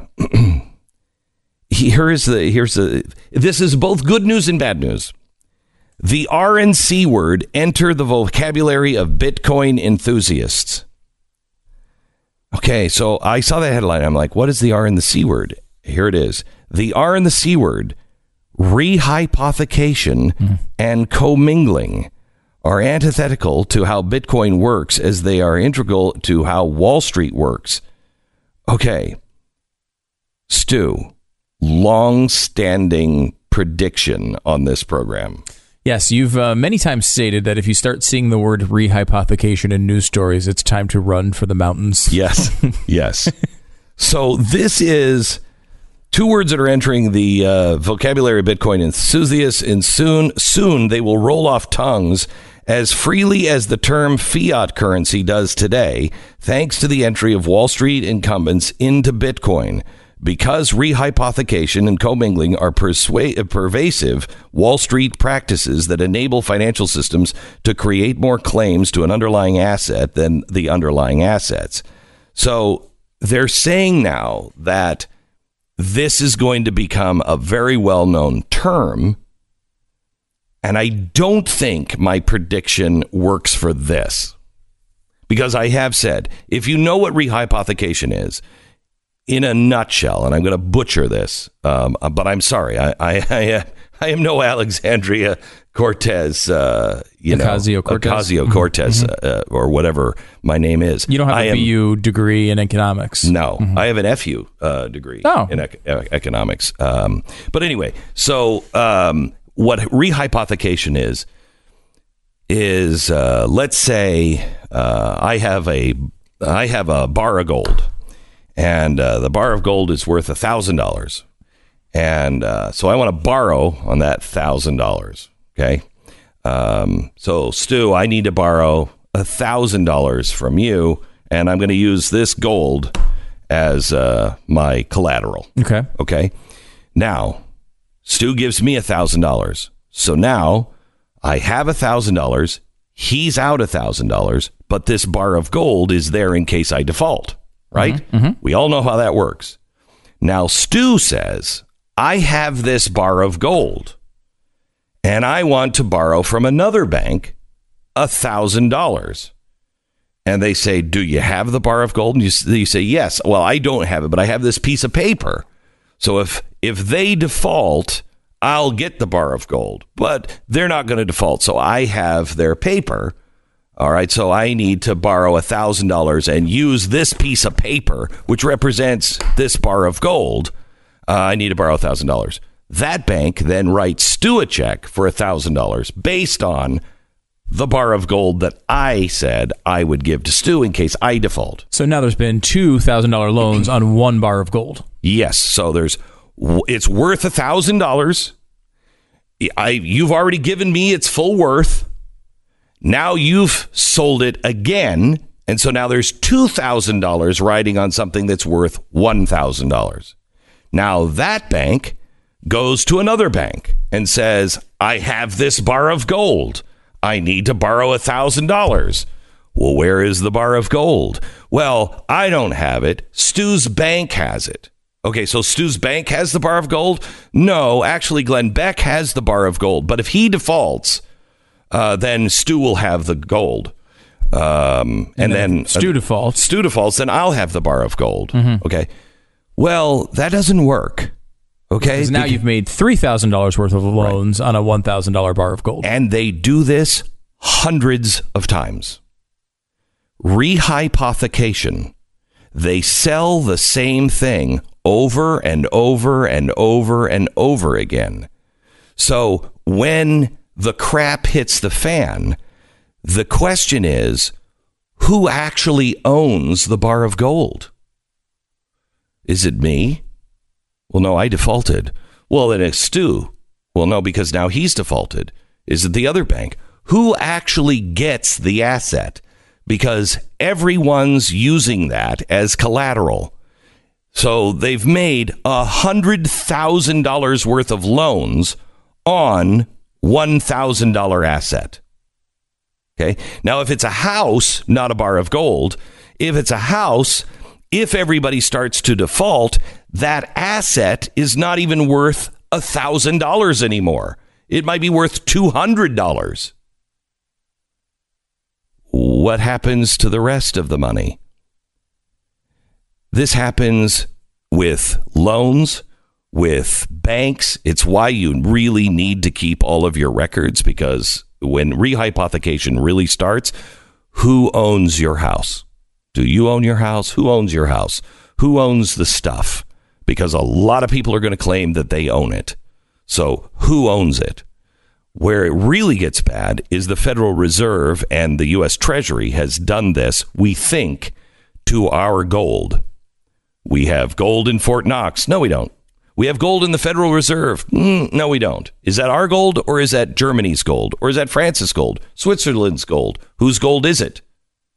here's the, here's the, this is both good news and bad news. The R and C word enter the vocabulary of Bitcoin enthusiasts. Okay, so I saw that headline. I'm like, what is the R and the C word? Here it is. The R and the C word, rehypothecation mm. and commingling, are antithetical to how Bitcoin works as they are integral to how Wall Street works. Okay. Stu, long-standing prediction on this program. Yes, you've uh, many times stated that if you start seeing the word rehypothecation in news stories, it's time to run for the mountains. Yes, yes. So this is two words that are entering the uh, vocabulary of Bitcoin enthusiasts, and soon, soon they will roll off tongues as freely as the term fiat currency does today, thanks to the entry of Wall Street incumbents into Bitcoin. Because rehypothecation and commingling are persua- pervasive Wall Street practices that enable financial systems to create more claims to an underlying asset than the underlying assets. So they're saying now that this is going to become a very well-known term, and I don't think my prediction works for this. Because I have said, if you know what rehypothecation is, in a nutshell, and I'm going to butcher this, um, but I'm sorry, I I, I, I am no Alexandria Cortez, uh, you Ocasio know, Cortez. Ocasio Cortez, mm-hmm. uh, or whatever my name is. You don't have I a am, B U degree in economics. No, mm-hmm. I have an F U uh, degree oh. in ec- economics. Um, but anyway, so um, what rehypothecation is, is uh, let's say uh, I have a I have a bar of gold. And uh, the bar of gold is worth one thousand dollars. And uh, so I want to borrow on that one thousand dollars. Okay. Um, so, Stu, I need to borrow one thousand dollars from you. And I'm going to use this gold as uh, my collateral. Okay. Okay. Now, Stu gives me one thousand dollars. So now I have one thousand dollars. He's out one thousand dollars. But this bar of gold is there in case I default. Right? Mm-hmm, mm-hmm. We all know how that works. Now, Stu says, I have this bar of gold and I want to borrow from another bank one thousand dollars. And they say, do you have the bar of gold? And you, you say, yes. Well, I don't have it, but I have this piece of paper. So if if they default, I'll get the bar of gold, but they're not going to default. So I have their paper. All right, so I need to borrow one thousand dollars and use this piece of paper, which represents this bar of gold. Uh, I need to borrow one thousand dollars. That bank then writes Stu a check for one thousand dollars based on the bar of gold that I said I would give to Stu in case I default. So now there's been two thousand dollars loans on one bar of gold. Yes. So there's, it's worth one thousand dollars. I, you've already given me its full worth. Now you've sold it again. And so now there's two thousand dollars riding on something that's worth one thousand dollars. Now that bank goes to another bank and says, I have this bar of gold. I need to borrow one thousand dollars. Well, where is the bar of gold? Well, I don't have it. Stu's bank has it. Okay, so Stu's bank has the bar of gold? No, actually, Glenn Beck has the bar of gold. But if he defaults, uh, then Stu will have the gold. Um, and, and then, then Stu uh, defaults. Stu defaults, then I'll have the bar of gold. Mm-hmm. Okay. Well, that doesn't work. Okay. Because now Be- you've made three thousand dollars worth of loans right. on a one thousand dollars bar of gold. And they do this hundreds of times. Rehypothecation. They sell the same thing over and over and over and over again. So when the crap hits the fan, the question is, who actually owns the bar of gold? Is it me? Well, no, I defaulted. Well, then it's Stu. Well, no, because now he's defaulted. Is it the other bank? Who actually gets the asset? Because everyone's using that as collateral. So they've made one hundred thousand dollars worth of loans on one thousand dollars asset. Okay. Now, if it's a house, not a bar of gold, if it's a house, if everybody starts to default, that asset is not even worth one thousand dollars anymore. It might be worth two hundred dollars. What happens to the rest of the money? This happens with loans, with banks. It's why you really need to keep all of your records, because when rehypothecation really starts, who owns your house? Do you own your house? Who owns your house? Who owns the stuff? Because a lot of people are going to claim that they own it. So who owns it? Where it really gets bad is the Federal Reserve and the U S Treasury has done this, we think, to our gold. We have gold in Fort Knox. No, we don't. We have gold in the Federal Reserve. Mm, no, we don't. Is that our gold, or is that Germany's gold? Or is that France's gold? Switzerland's gold? Whose gold is it?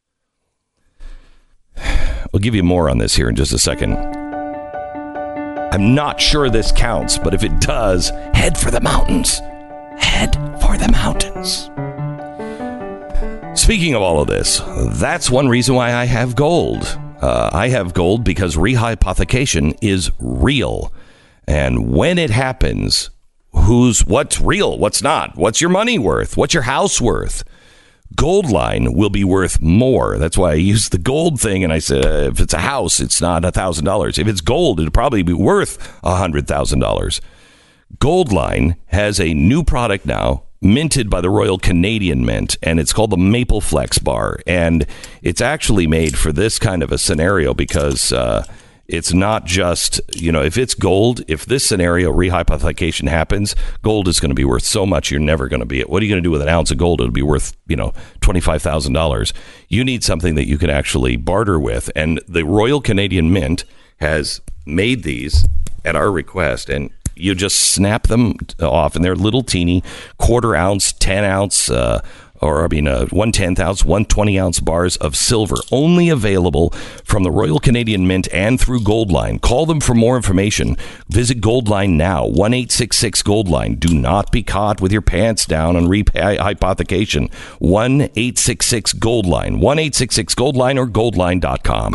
We'll give you more on this here in just a second. I'm not sure this counts, but if it does, head for the mountains. Head for the mountains. Speaking of all of this, that's one reason why I have gold. Uh, I have gold because rehypothecation is real. And when it happens, who's what's real? What's not? What's your money worth? What's your house worth? Goldline will be worth more. That's why I used the gold thing. And I said, uh, if it's a house, it's not one thousand dollars. If it's gold, it'll probably be worth one hundred thousand dollars. Goldline has a new product now, minted by the Royal Canadian Mint, and it's called the Maple Flex Bar. And it's actually made for this kind of a scenario because uh, it's not just, you know, if it's gold, if this scenario, rehypothecation, happens, gold is going to be worth so much you're never going to be it. What are you going to do with an ounce of gold? It'll be worth, you know, twenty-five thousand dollars. You need something that you can actually barter with. And the Royal Canadian Mint has made these at our request, and you just snap them off, and they're little teeny quarter ounce, ten ounce, uh, or I mean, uh, one tenth ounce, one twenty ounce bars of silver, only available from the Royal Canadian Mint and through Goldline. Call them for more information. Visit Goldline now, one eight six six Goldline. Do not be caught with your pants down on rehypothecation. one eight six six Goldline, one eight six six Goldline or goldline dot com.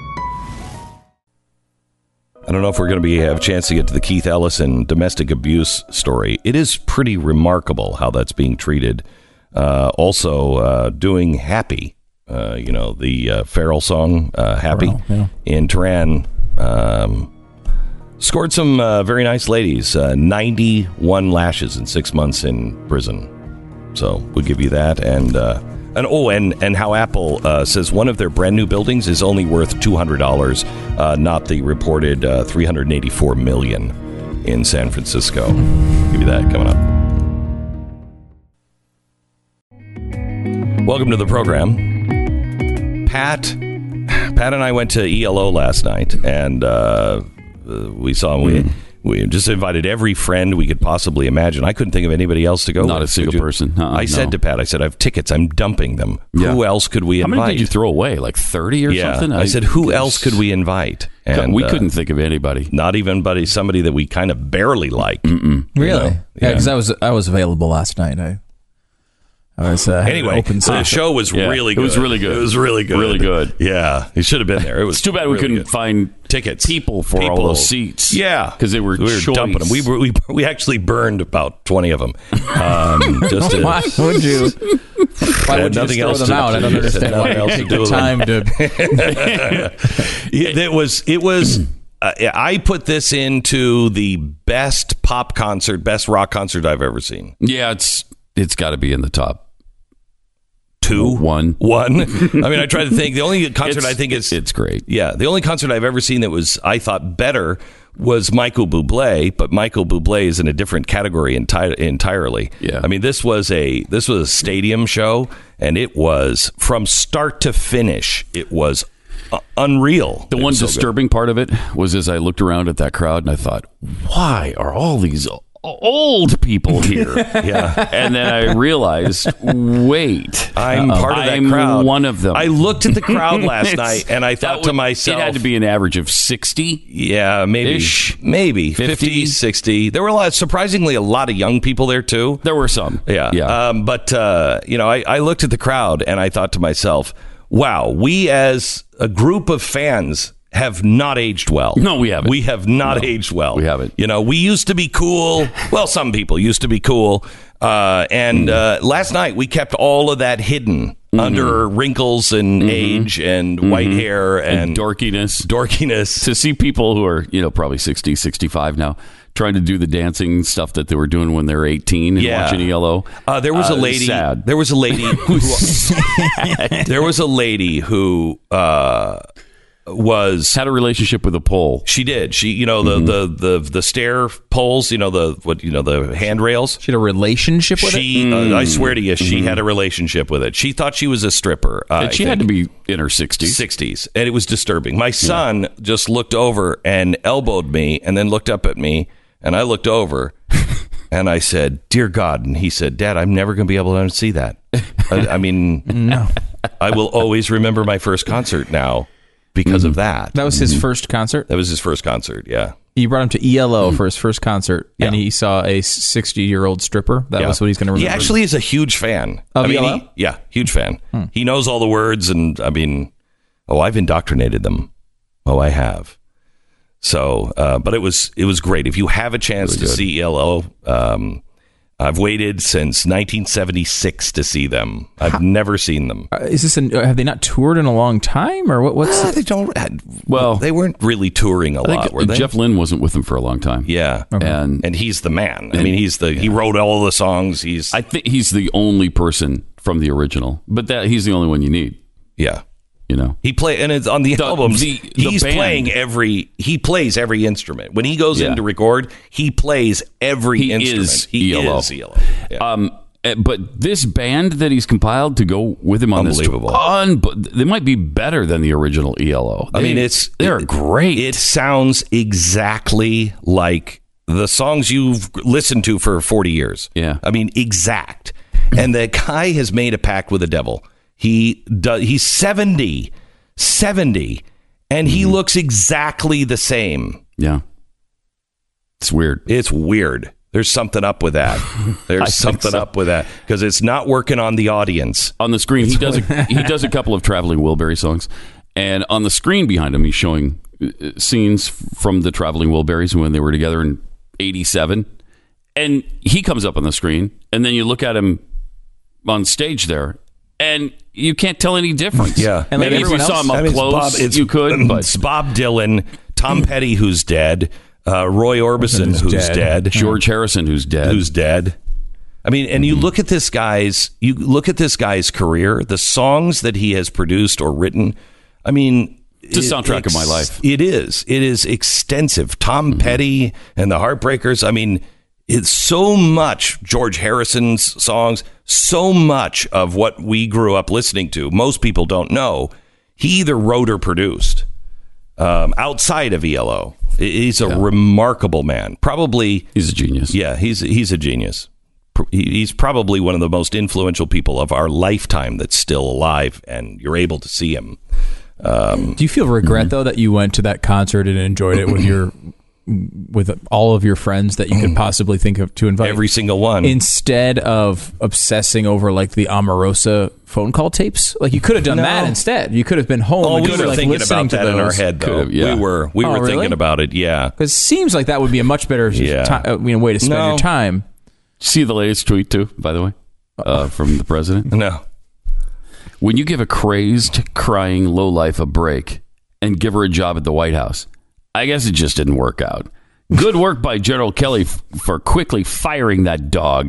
I don't know if we're going to be have a chance to get to the Keith Ellison domestic abuse story. It is pretty remarkable how that's being treated. Uh, also, uh, doing Happy, uh, you know, the uh, Farrell song, uh, Happy, wow, yeah. in Tehran, um, scored some uh, very nice ladies, uh, ninety-one lashes and six months in prison. So we'll give you that. And, uh, and oh, and, and how Apple uh, says one of their brand new buildings is only worth two hundred dollars, uh, not the reported uh, three hundred eighty-four million dollars in San Francisco. Give you that coming up. Welcome to the program. Pat, Pat and I went to E L O last night, and uh, we saw we we just invited every friend we could possibly imagine. I couldn't think of anybody else to go. Not with. a single person. Uh-uh, I said no. to Pat, I said, I have tickets. I'm dumping them. Yeah. Who else could we How invite? many did you throw away? Like thirty or yeah. something? I said, who else could we invite? And we uh, couldn't think of anybody. Not even buddy, somebody that we kind of barely like. Mm-mm. Really? know? Yeah, because I was I was available last night. I, I was uh, anyway. Open The show was Yeah, really it good. was really good. It was really good. Really good. Yeah, he should have been there. It was It's too bad we really couldn't good. find tickets, people for People. all those seats. Yeah, because they were, we were choice. dumping them. We were, we we actually burned about twenty of them. Um, just to, why would you? Why had would you nothing just throw else them to out? do. I don't understand Had why nothing you else take to do the with time to. it, it was it was. Uh, I put this into the best pop concert, best rock concert I've ever seen. Yeah, it's it's got to be in the top two, one, one. I mean, I tried to think. The only concert It's- I think is it's great. Yeah, the only concert I've ever seen that was I thought better was Michael Bublé, but Michael Bublé is in a different category enti- entirely. Yeah. I mean, this was a this was a stadium show, and it was from start to finish. It was uh, unreal. The It one was so good. disturbing part of it was as I looked around at that crowd and I thought, why are all these o- old people here? Yeah. And then I realized, wait, I'm uh-oh, part of that I'm crowd. one of them. I looked at the crowd last It's- night, and I that thought to would- myself, it had to be an average of sixty. yeah, maybe, Ish. maybe fifty. fifty, sixty. There were a lot, surprisingly, a lot of young people there too. There were some. Yeah. Yeah. Um, but, uh, you know, I, I looked at the crowd and I thought to myself, wow, we as a group of fans have not aged well. No, we haven't. We have not No, aged well. we haven't. You know, we used to be cool. Well, some people used to be cool. Uh, and uh, last night we kept all of that hidden Mm-hmm. under wrinkles and age and white hair and, and dorkiness. dorkiness. To see people who are, you know, probably sixty, sixty-five now trying to do the dancing stuff that they were doing when they were eighteen and Yeah. watching E L O. Uh, there was a Uh, lady. sad. There was a lady who. there was a lady who uh, was Had a relationship with a pole. She did. She, you know, the, the, the, the stair poles, you know, the what, you know, the handrails. She had a relationship with She, it. uh, I swear to you, she had a relationship with it. She thought she was a stripper. Uh, And she I had to think. be in her sixties. sixties, and it was disturbing. My son just looked over and elbowed me, and then looked up at me, and I looked over, and I said, "Dear God," and he said, "Dad, I'm never going to be able to unsee that." I, I mean, No, I will always remember my first concert now because of that. that was his first concert. That was his first concert. Yeah. You brought him to E L O for his first concert, Yeah. and he saw a sixty-year-old stripper. That Yeah. was what he's going to remember. He actually is a huge fan. Of I mean, E L O? he- yeah, huge fan. He knows all the words, and I mean, oh, I've indoctrinated them. Oh, I have. So, uh, but it was it was great. If you have a chance to see E L O, um, I've waited since nineteen seventy-six to see them. I've never seen them. Uh, is this? An, have they not toured in a long time, or what? What's? Uh, they don't. Well, they weren't really touring a I think lot, were they? Jeff Lynne wasn't with them for a long time. Yeah, And and he's the man. I mean, he's the he wrote all the songs. He's I think he's the only person from the original, but that he's the only one you need. yeah. You know, He play and it's on the, The- albums. the- the he's band. playing every. He plays every instrument when he goes Yeah. in to record. He plays every He instrument. is he E L O. is E L O. Yeah. um, eh, but this band that he's compiled to go with him on this tour, Unbelievable. un- they might be better than the original E L O. I mean, They- it's they're it- great. It sounds exactly like the songs you've listened to for forty years. Yeah. I mean, exact. And the guy has made a pact with the devil. He does. He's seventy. seventy, and he looks exactly the same. yeah, it's weird. It's weird. There's something up with that. I There's think something so. up with that because it's not working on the audience. On the screen, he does a, he does a couple of Traveling Wilbury songs, and on the screen behind him, he's showing uh, scenes from the Traveling Wilburys when they were together in eighty-seven, and he comes up on the screen, and then you look at him on stage there, and you can't tell any difference. Yeah. and like maybe if you everyone saw him else- up I mean, it's close, Bob- it's- you could, but It's Bob Dylan, Tom Petty, who's dead, uh, Roy Orbison, Who's who's dead. dead, George Harrison, who's dead, who's dead. I mean, and you look at this guy's, you look at this guy's career, the songs that he has produced or written. I mean, It's a soundtrack of my life. It is. It is extensive. Tom Petty and the Heartbreakers. I mean, It's so much George Harrison's songs, so much of what we grew up listening to, most people don't know, he either wrote or produced um, outside of E L O. He's a yeah. remarkable man. Probably. He's a genius. Yeah, he's, he's a genius. He's probably one of the most influential people of our lifetime that's still alive, and you're able to see him. Um, Do you feel regret, mm-hmm. though, that you went to that concert and enjoyed it with your... with all of your friends that you could possibly think of to invite? Every single one. Instead of obsessing over like the Omarosa phone call tapes? Like you could have done no. that instead. You could have been home. Oh, and we were like, thinking about that in our head, though. Yeah. We were we oh, were really? thinking about it, yeah. Because it seems like that would be a much better yeah. ti- uh, you know, way to spend no. your time. See the latest tweet, too, by the way, uh, from the president? No. When you give a crazed, crying lowlife a break and give her a job at the White House, I guess it just didn't work out. Good work by General Kelly f- for quickly firing that dog.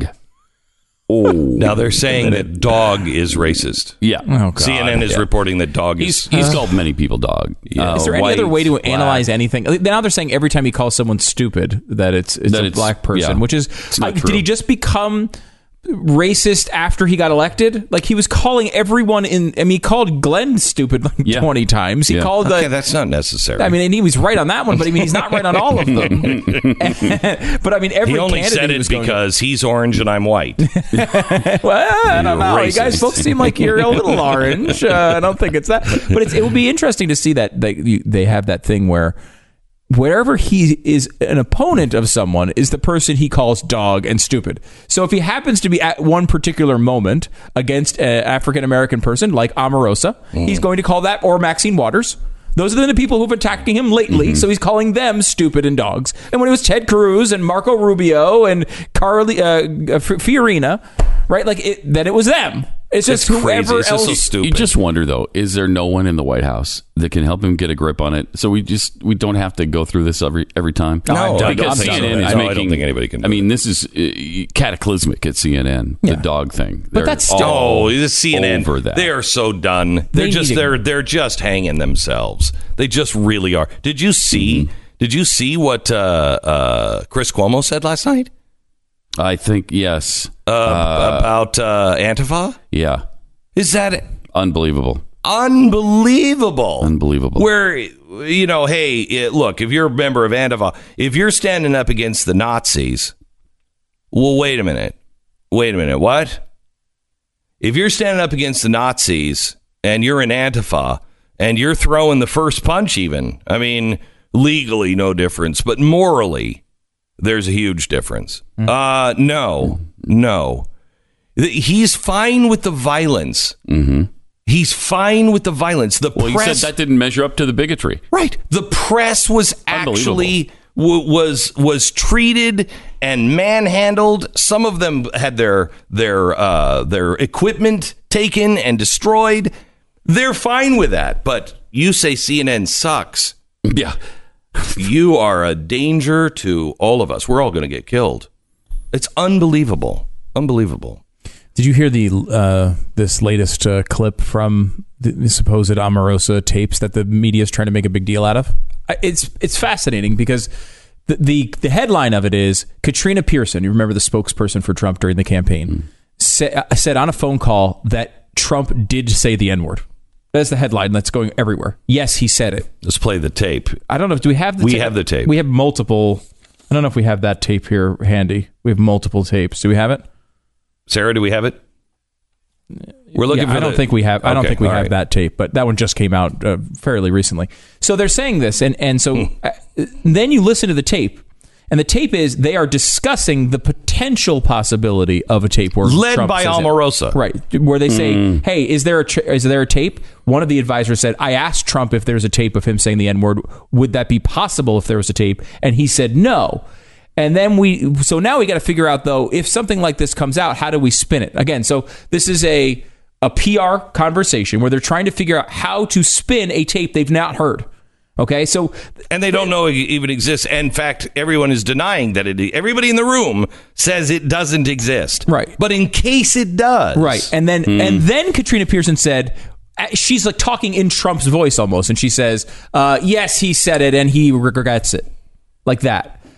Oh, now they're saying that dog is racist. Yeah, oh, God. C N N is yeah. reporting that dog he's, is. He's uh, called many people dog. Yeah. Uh, is there any white, other way to black. analyze anything? Now they're saying every time he calls someone stupid that it's it's that a it's, black person, yeah, which is uh, did he just become racist after he got elected? Like he was calling everyone in. I mean, he called Glenn stupid like yeah. twenty times. He yeah. called. Okay, the, that's not necessary. I mean, and he was right on that one, but I mean, he's not right on all of them. But I mean, every he only said he it because he's orange and I'm white. Well, I don't know. You guys both seem like you're a little orange. Uh, I don't think it's that, but it's, it would be interesting to see that they, you, they have that thing where. Wherever he is an opponent of someone is the person he calls dog and stupid. So if he happens to be at one particular moment against an African-American person like Omarosa, mm. he's going to call that, or Maxine Waters. Those are the people who've been attacking him lately. Mm-hmm. So he's calling them stupid and dogs. And when it was Ted Cruz and Marco Rubio and Carly, uh, Fiorina, right? Like it, then it was them. It's just it's whoever crazy. It's else. Just so stupid. You just wonder, though, is there no one in the White House that can help him get a grip on it? So we just we don't have to go through this every every time. No, no I because don't think C N N so. is I, making. I don't think anybody can. Do I mean, this is uh, cataclysmic at C N N. Yeah. The dog thing, But they're that's still- Oh, the C N N. over that. They are so done. They're They just need to- they're they're just hanging themselves. They just really are. Did you see? Mm-hmm. Did you see what uh, uh, Chris Cuomo said last night? I think yes. Uh, Uh, about uh, Antifa? Yeah, Is that unbelievable. unbelievable? Unbelievable. Where, you know, hey, it, look, if you're a member of Antifa, if you're standing up against the Nazis, well, wait a minute. Wait a minute. What? If you're standing up against the Nazis and you're in Antifa and you're throwing the first punch even, I mean, legally, no difference, but morally, there's a huge difference. Mm. Uh, no, no. He's fine with the violence. Mm-hmm. He's fine with the violence. The Well, press, you said that didn't measure up to the bigotry. right? The press was actually w- was was treated and manhandled. Some of them had their their uh, their equipment taken and destroyed. They're fine with that. But you say C N N sucks. Yeah. You are a danger to all of us. We're all going to get killed. It's unbelievable. Unbelievable. Did you hear the uh, this latest uh, clip from the, the supposed Omarosa tapes that the media is trying to make a big deal out of? I- It's it's fascinating because the, the the headline of it is Katrina Pearson, you remember the spokesperson for Trump during the campaign, mm. sa- said on a phone call that Trump did say the N-word. That's the headline that's going everywhere. Yes, he said it. Let's play the tape. I don't know if do we have the We tape? have the tape. We have multiple. I don't know if we have that tape here handy. We have multiple tapes. Do we have it? Sarah, do we have it? We're looking yeah, for I don't the, think we have. I don't okay, think we all have right. that tape, but that one just came out uh, fairly recently. So they're saying this, and and so Hmm. uh, then you listen to the tape, and the tape is they are discussing the potential possibility of a tape where Led Trump by says it. Omarosa. right? Where they say, Mm. "Hey, is there a tra- is there a tape?" One of the advisors said, "I asked Trump if there's a tape of him saying the N word. Would that be possible if there was a tape?" And he said no. And then we, so now we got to figure out though, if something like this comes out, how do we spin it? Again, so this is a a P R conversation where they're trying to figure out how to spin a tape they've not heard. Okay, so and they don't know it even exists. In fact, everyone is denying that it. Everybody in the room says it doesn't exist. Right, but in case it does, right, and then mm. and then Katrina Pearson said. She's like talking in Trump's voice almost, and she says, uh, "Yes, he said it, and he regrets it," like that.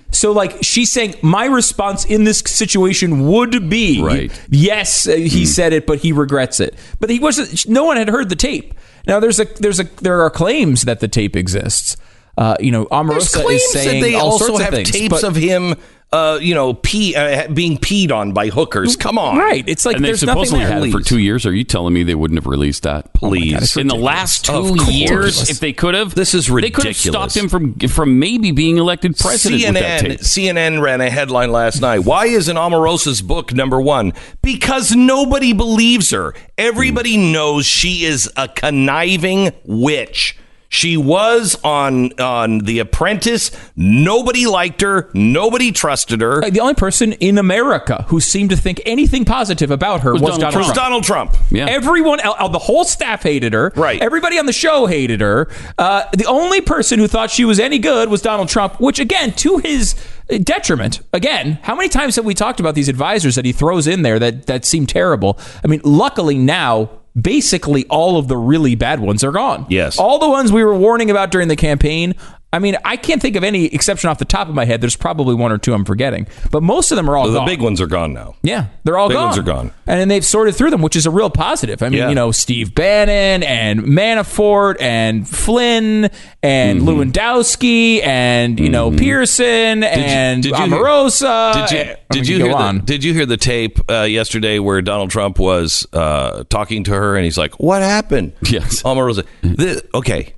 So, like, she's saying my response in this situation would be, right. yes, uh, he mm. said it, but he regrets it. But he wasn't. No one had heard the tape. Now, there's a there's a there are claims that the tape exists. Uh, you know, Omarosa is saying that they all also sorts have of things, tapes but, of him. Uh, you know, pee, uh, being peed on by hookers. Come on, right? It's like and they there's supposedly nothing there. had it for two years. Are you telling me they wouldn't have released that? Please, oh God, in the last two years, if they could have, this is ridiculous. They could have stopped him from from maybe being elected president. C N N, with that tape. C N N ran a headline last night. Why isn't Omarosa's book number one? Because nobody believes her. Everybody mm. knows she is a conniving witch. She was on on The Apprentice. Nobody liked her. Nobody trusted her. The only person in America who seemed to think anything positive about her was, was Donald, Donald Trump. Donald Trump. Yeah. Everyone, uh, the whole staff hated her. Right. Everybody on the show hated her. Uh, the only person who thought she was any good was Donald Trump, which, again, to his detriment. Again, how many times have we talked about these advisors that he throws in there that, that seem terrible? I mean, luckily now, basically all of the really bad ones are gone. Yes. All the ones we were warning about during the campaign. I mean, I can't think of any exception off the top of my head. There's probably one or two I'm forgetting. But most of them are all the gone. The big ones are gone now. Yeah, they're all big gone. Big ones are gone. And then they've sorted through them, which is a real positive. I mean, yeah. you know, Steve Bannon and Manafort and Flynn and mm-hmm. Lewandowski and, you know, mm-hmm. Pearson did and you, did you Omarosa. Hear, did you, did you hear the, did you hear the tape uh, yesterday where Donald Trump was uh, talking to her and he's like, what happened? Yes. Omarosa. The, okay.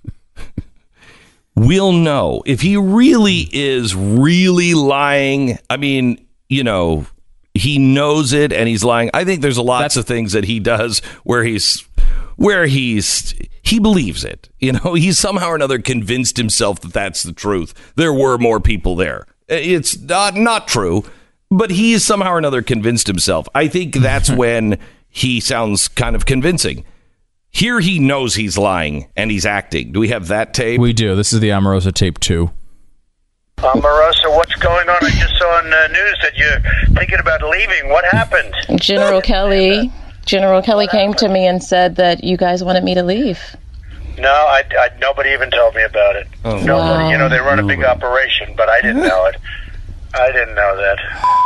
We'll know if he really is really lying. I mean, you know, he knows it and he's lying. I think there's lots That's, of things that he does where he's where he's he believes it. You know, he's somehow or another convinced himself that that's the truth. There were more people there. It's not not true, but he's somehow or another convinced himself. I think that's when he sounds kind of convincing. Here he knows he's lying and he's acting. Do we have that tape? We do. This is the Omarosa tape two. Omarosa, what's going on? I just saw on the news that you're thinking about leaving. What happened? General Kelly, General Kelly came to me and said that you guys wanted me to leave. No, I, I, nobody even told me about it. Oh. Nobody. Wow. You know, they run a big operation, but I didn't know it. I didn't know that.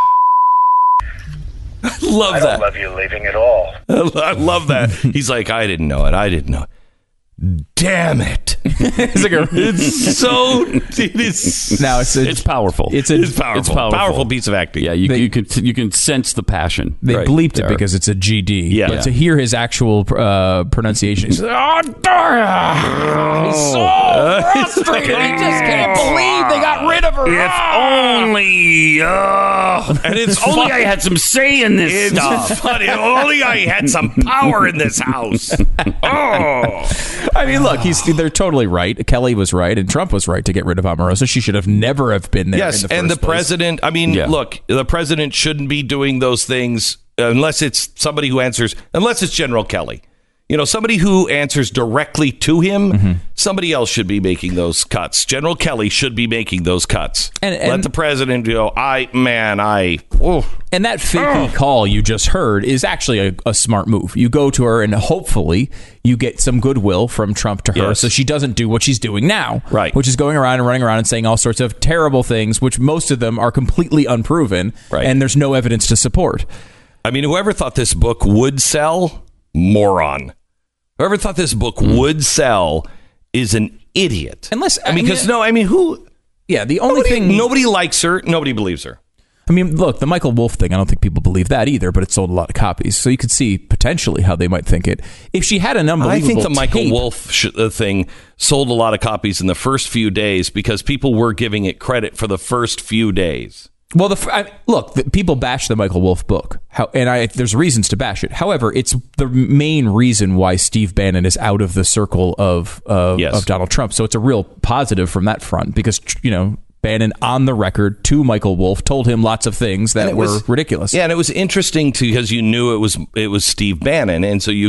I love I that. I don't love you leaving at all. I love that. He's like, I didn't know it. I didn't know it. Damn it. it's, like a, it's so it is now it's a, it's powerful. It's, a, it's powerful. It's powerful. Powerful piece of acting. Yeah, you, they, you can you can sense the passion. They right bleeped there. it because it's a G D. Yeah. But yeah. to hear his actual uh, pronunciation, he's like, oh, he's so frustrated. He just can't believe they got rid of her. If only, uh, and it's if only I had some say in this it's stuff. Funny. If only I had some power in this house. Oh, I mean, look, he's they're totally right. Kelly was right, and Trump was right to get rid of Omarosa. She should have never have been there. Yes, in the and the first place. president. I mean, yeah. look, the president shouldn't be doing those things unless it's somebody who answers. Unless it's General Kelly. You know, somebody who answers directly to him. Mm-hmm. Somebody else should be making those cuts. General Kelly should be making those cuts. And, and let the president go. I man, I. Oh. And that fakey oh. call you just heard is actually a, a smart move. You go to her and hopefully you get some goodwill from Trump to her, yes. so she doesn't do what she's doing now, right? Which is going around and running around and saying all sorts of terrible things, which most of them are completely unproven, right. And there's no evidence to support. I mean, whoever thought this book would sell, moron. Whoever thought this book mm. would sell is an idiot. Unless I mean, because no, I mean, who? Yeah, the only nobody, thing nobody likes her, nobody believes her. I mean, look, the Michael Wolff thing, I don't think people believe that either, but it sold a lot of copies. So you could see potentially how they might think it. If she had an unbelievable I think the Michael tape, Wolff sh- uh, thing sold a lot of copies in the first few days because people were giving it credit for the first few days. Well, the I, look, the, people bash the Michael Wolff book, how, and I, there's reasons to bash it. However, it's the main reason why Steve Bannon is out of the circle of of, yes. of Donald Trump. So it's a real positive from that front because, you know, Bannon on the record to Michael Wolff told him lots of things that were was, ridiculous. Yeah, and it was interesting to because you knew it was it was Steve Bannon, and so you could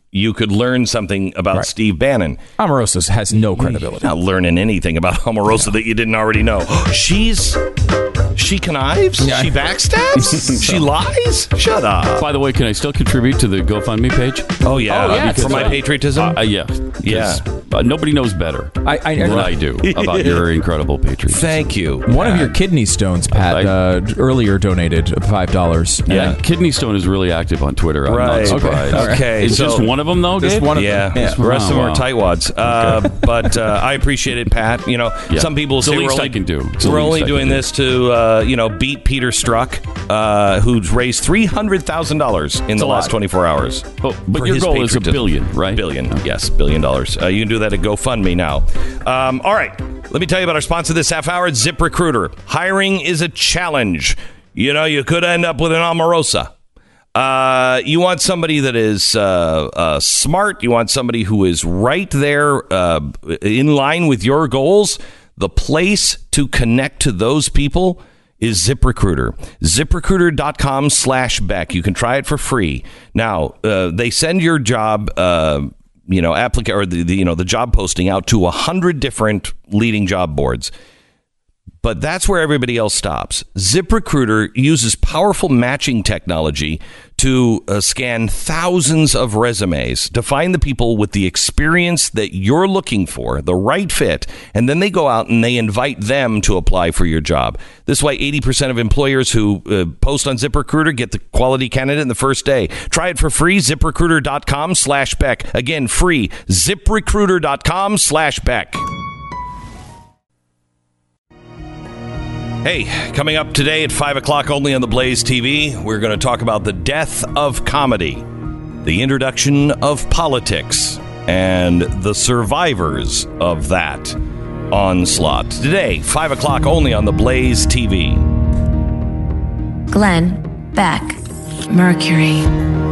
you could learn something about Right. Steve Bannon. Omarosa has no credibility. You're not learning anything about Omarosa no. that you didn't already know. She's she connives, yeah. she backstabs, she lies. Shut up. By the way, can I still contribute to the GoFundMe page? Oh yeah, oh, yeah for my uh, patriotism. Uh, yeah, yeah. Uh, nobody knows better I, I, than I do about your incredible patriotism. Thank you. One Pat. of your kidney stones, Pat, uh, earlier donated five dollars. Yeah, uh, Kidney Stone is really active on Twitter. I'm right. not surprised. Okay, okay. It's so, just one of them, though. Just Gabe? one of yeah. them. Yeah, the rest oh, of them wow. are tightwads. Uh, okay. But uh, I appreciate it, Pat. You know, yeah. some people it's say the least we're only, I can do. It's we're only I doing this to uh, you know beat Peter Strzok, uh, who's raised three hundred thousand dollars in it's the last twenty-four hours. Oh, but your goal is a billion, right? Billion, okay. Yes, billion dollars. Uh, you can do that at GoFundMe now. Um, all right, let me tell you about our sponsor this half hour. It's ZipRecruiter. Hiring is a challenge. You know, you could end up with an Omarosa. Uh, you want somebody that is uh, uh, smart. You want somebody who is right there uh, in line with your goals. The place to connect to those people is ZipRecruiter. ZipRecruiter.com slash Beck. You can try it for free. Now, uh, they send your job, uh, you know, applica- or the, the, you know, the job posting out to a hundred different leading job boards. But that's where everybody else stops. ZipRecruiter uses powerful matching technology to uh, scan thousands of resumes to find the people with the experience that you're looking for, the right fit, and then they go out and they invite them to apply for your job. This way, eighty percent of employers who uh, post on ZipRecruiter get the quality candidate in the first day. Try it for free, ZipRecruiter.com slash Beck. Again, free, ZipRecruiter.com slash Beck. Hey, coming up today at five o'clock only on the Blaze T V, we're going to talk about the death of comedy, the introduction of politics, and the survivors of that onslaught. Today, five o'clock only on the Blaze T V. Glenn Beck, Mercury.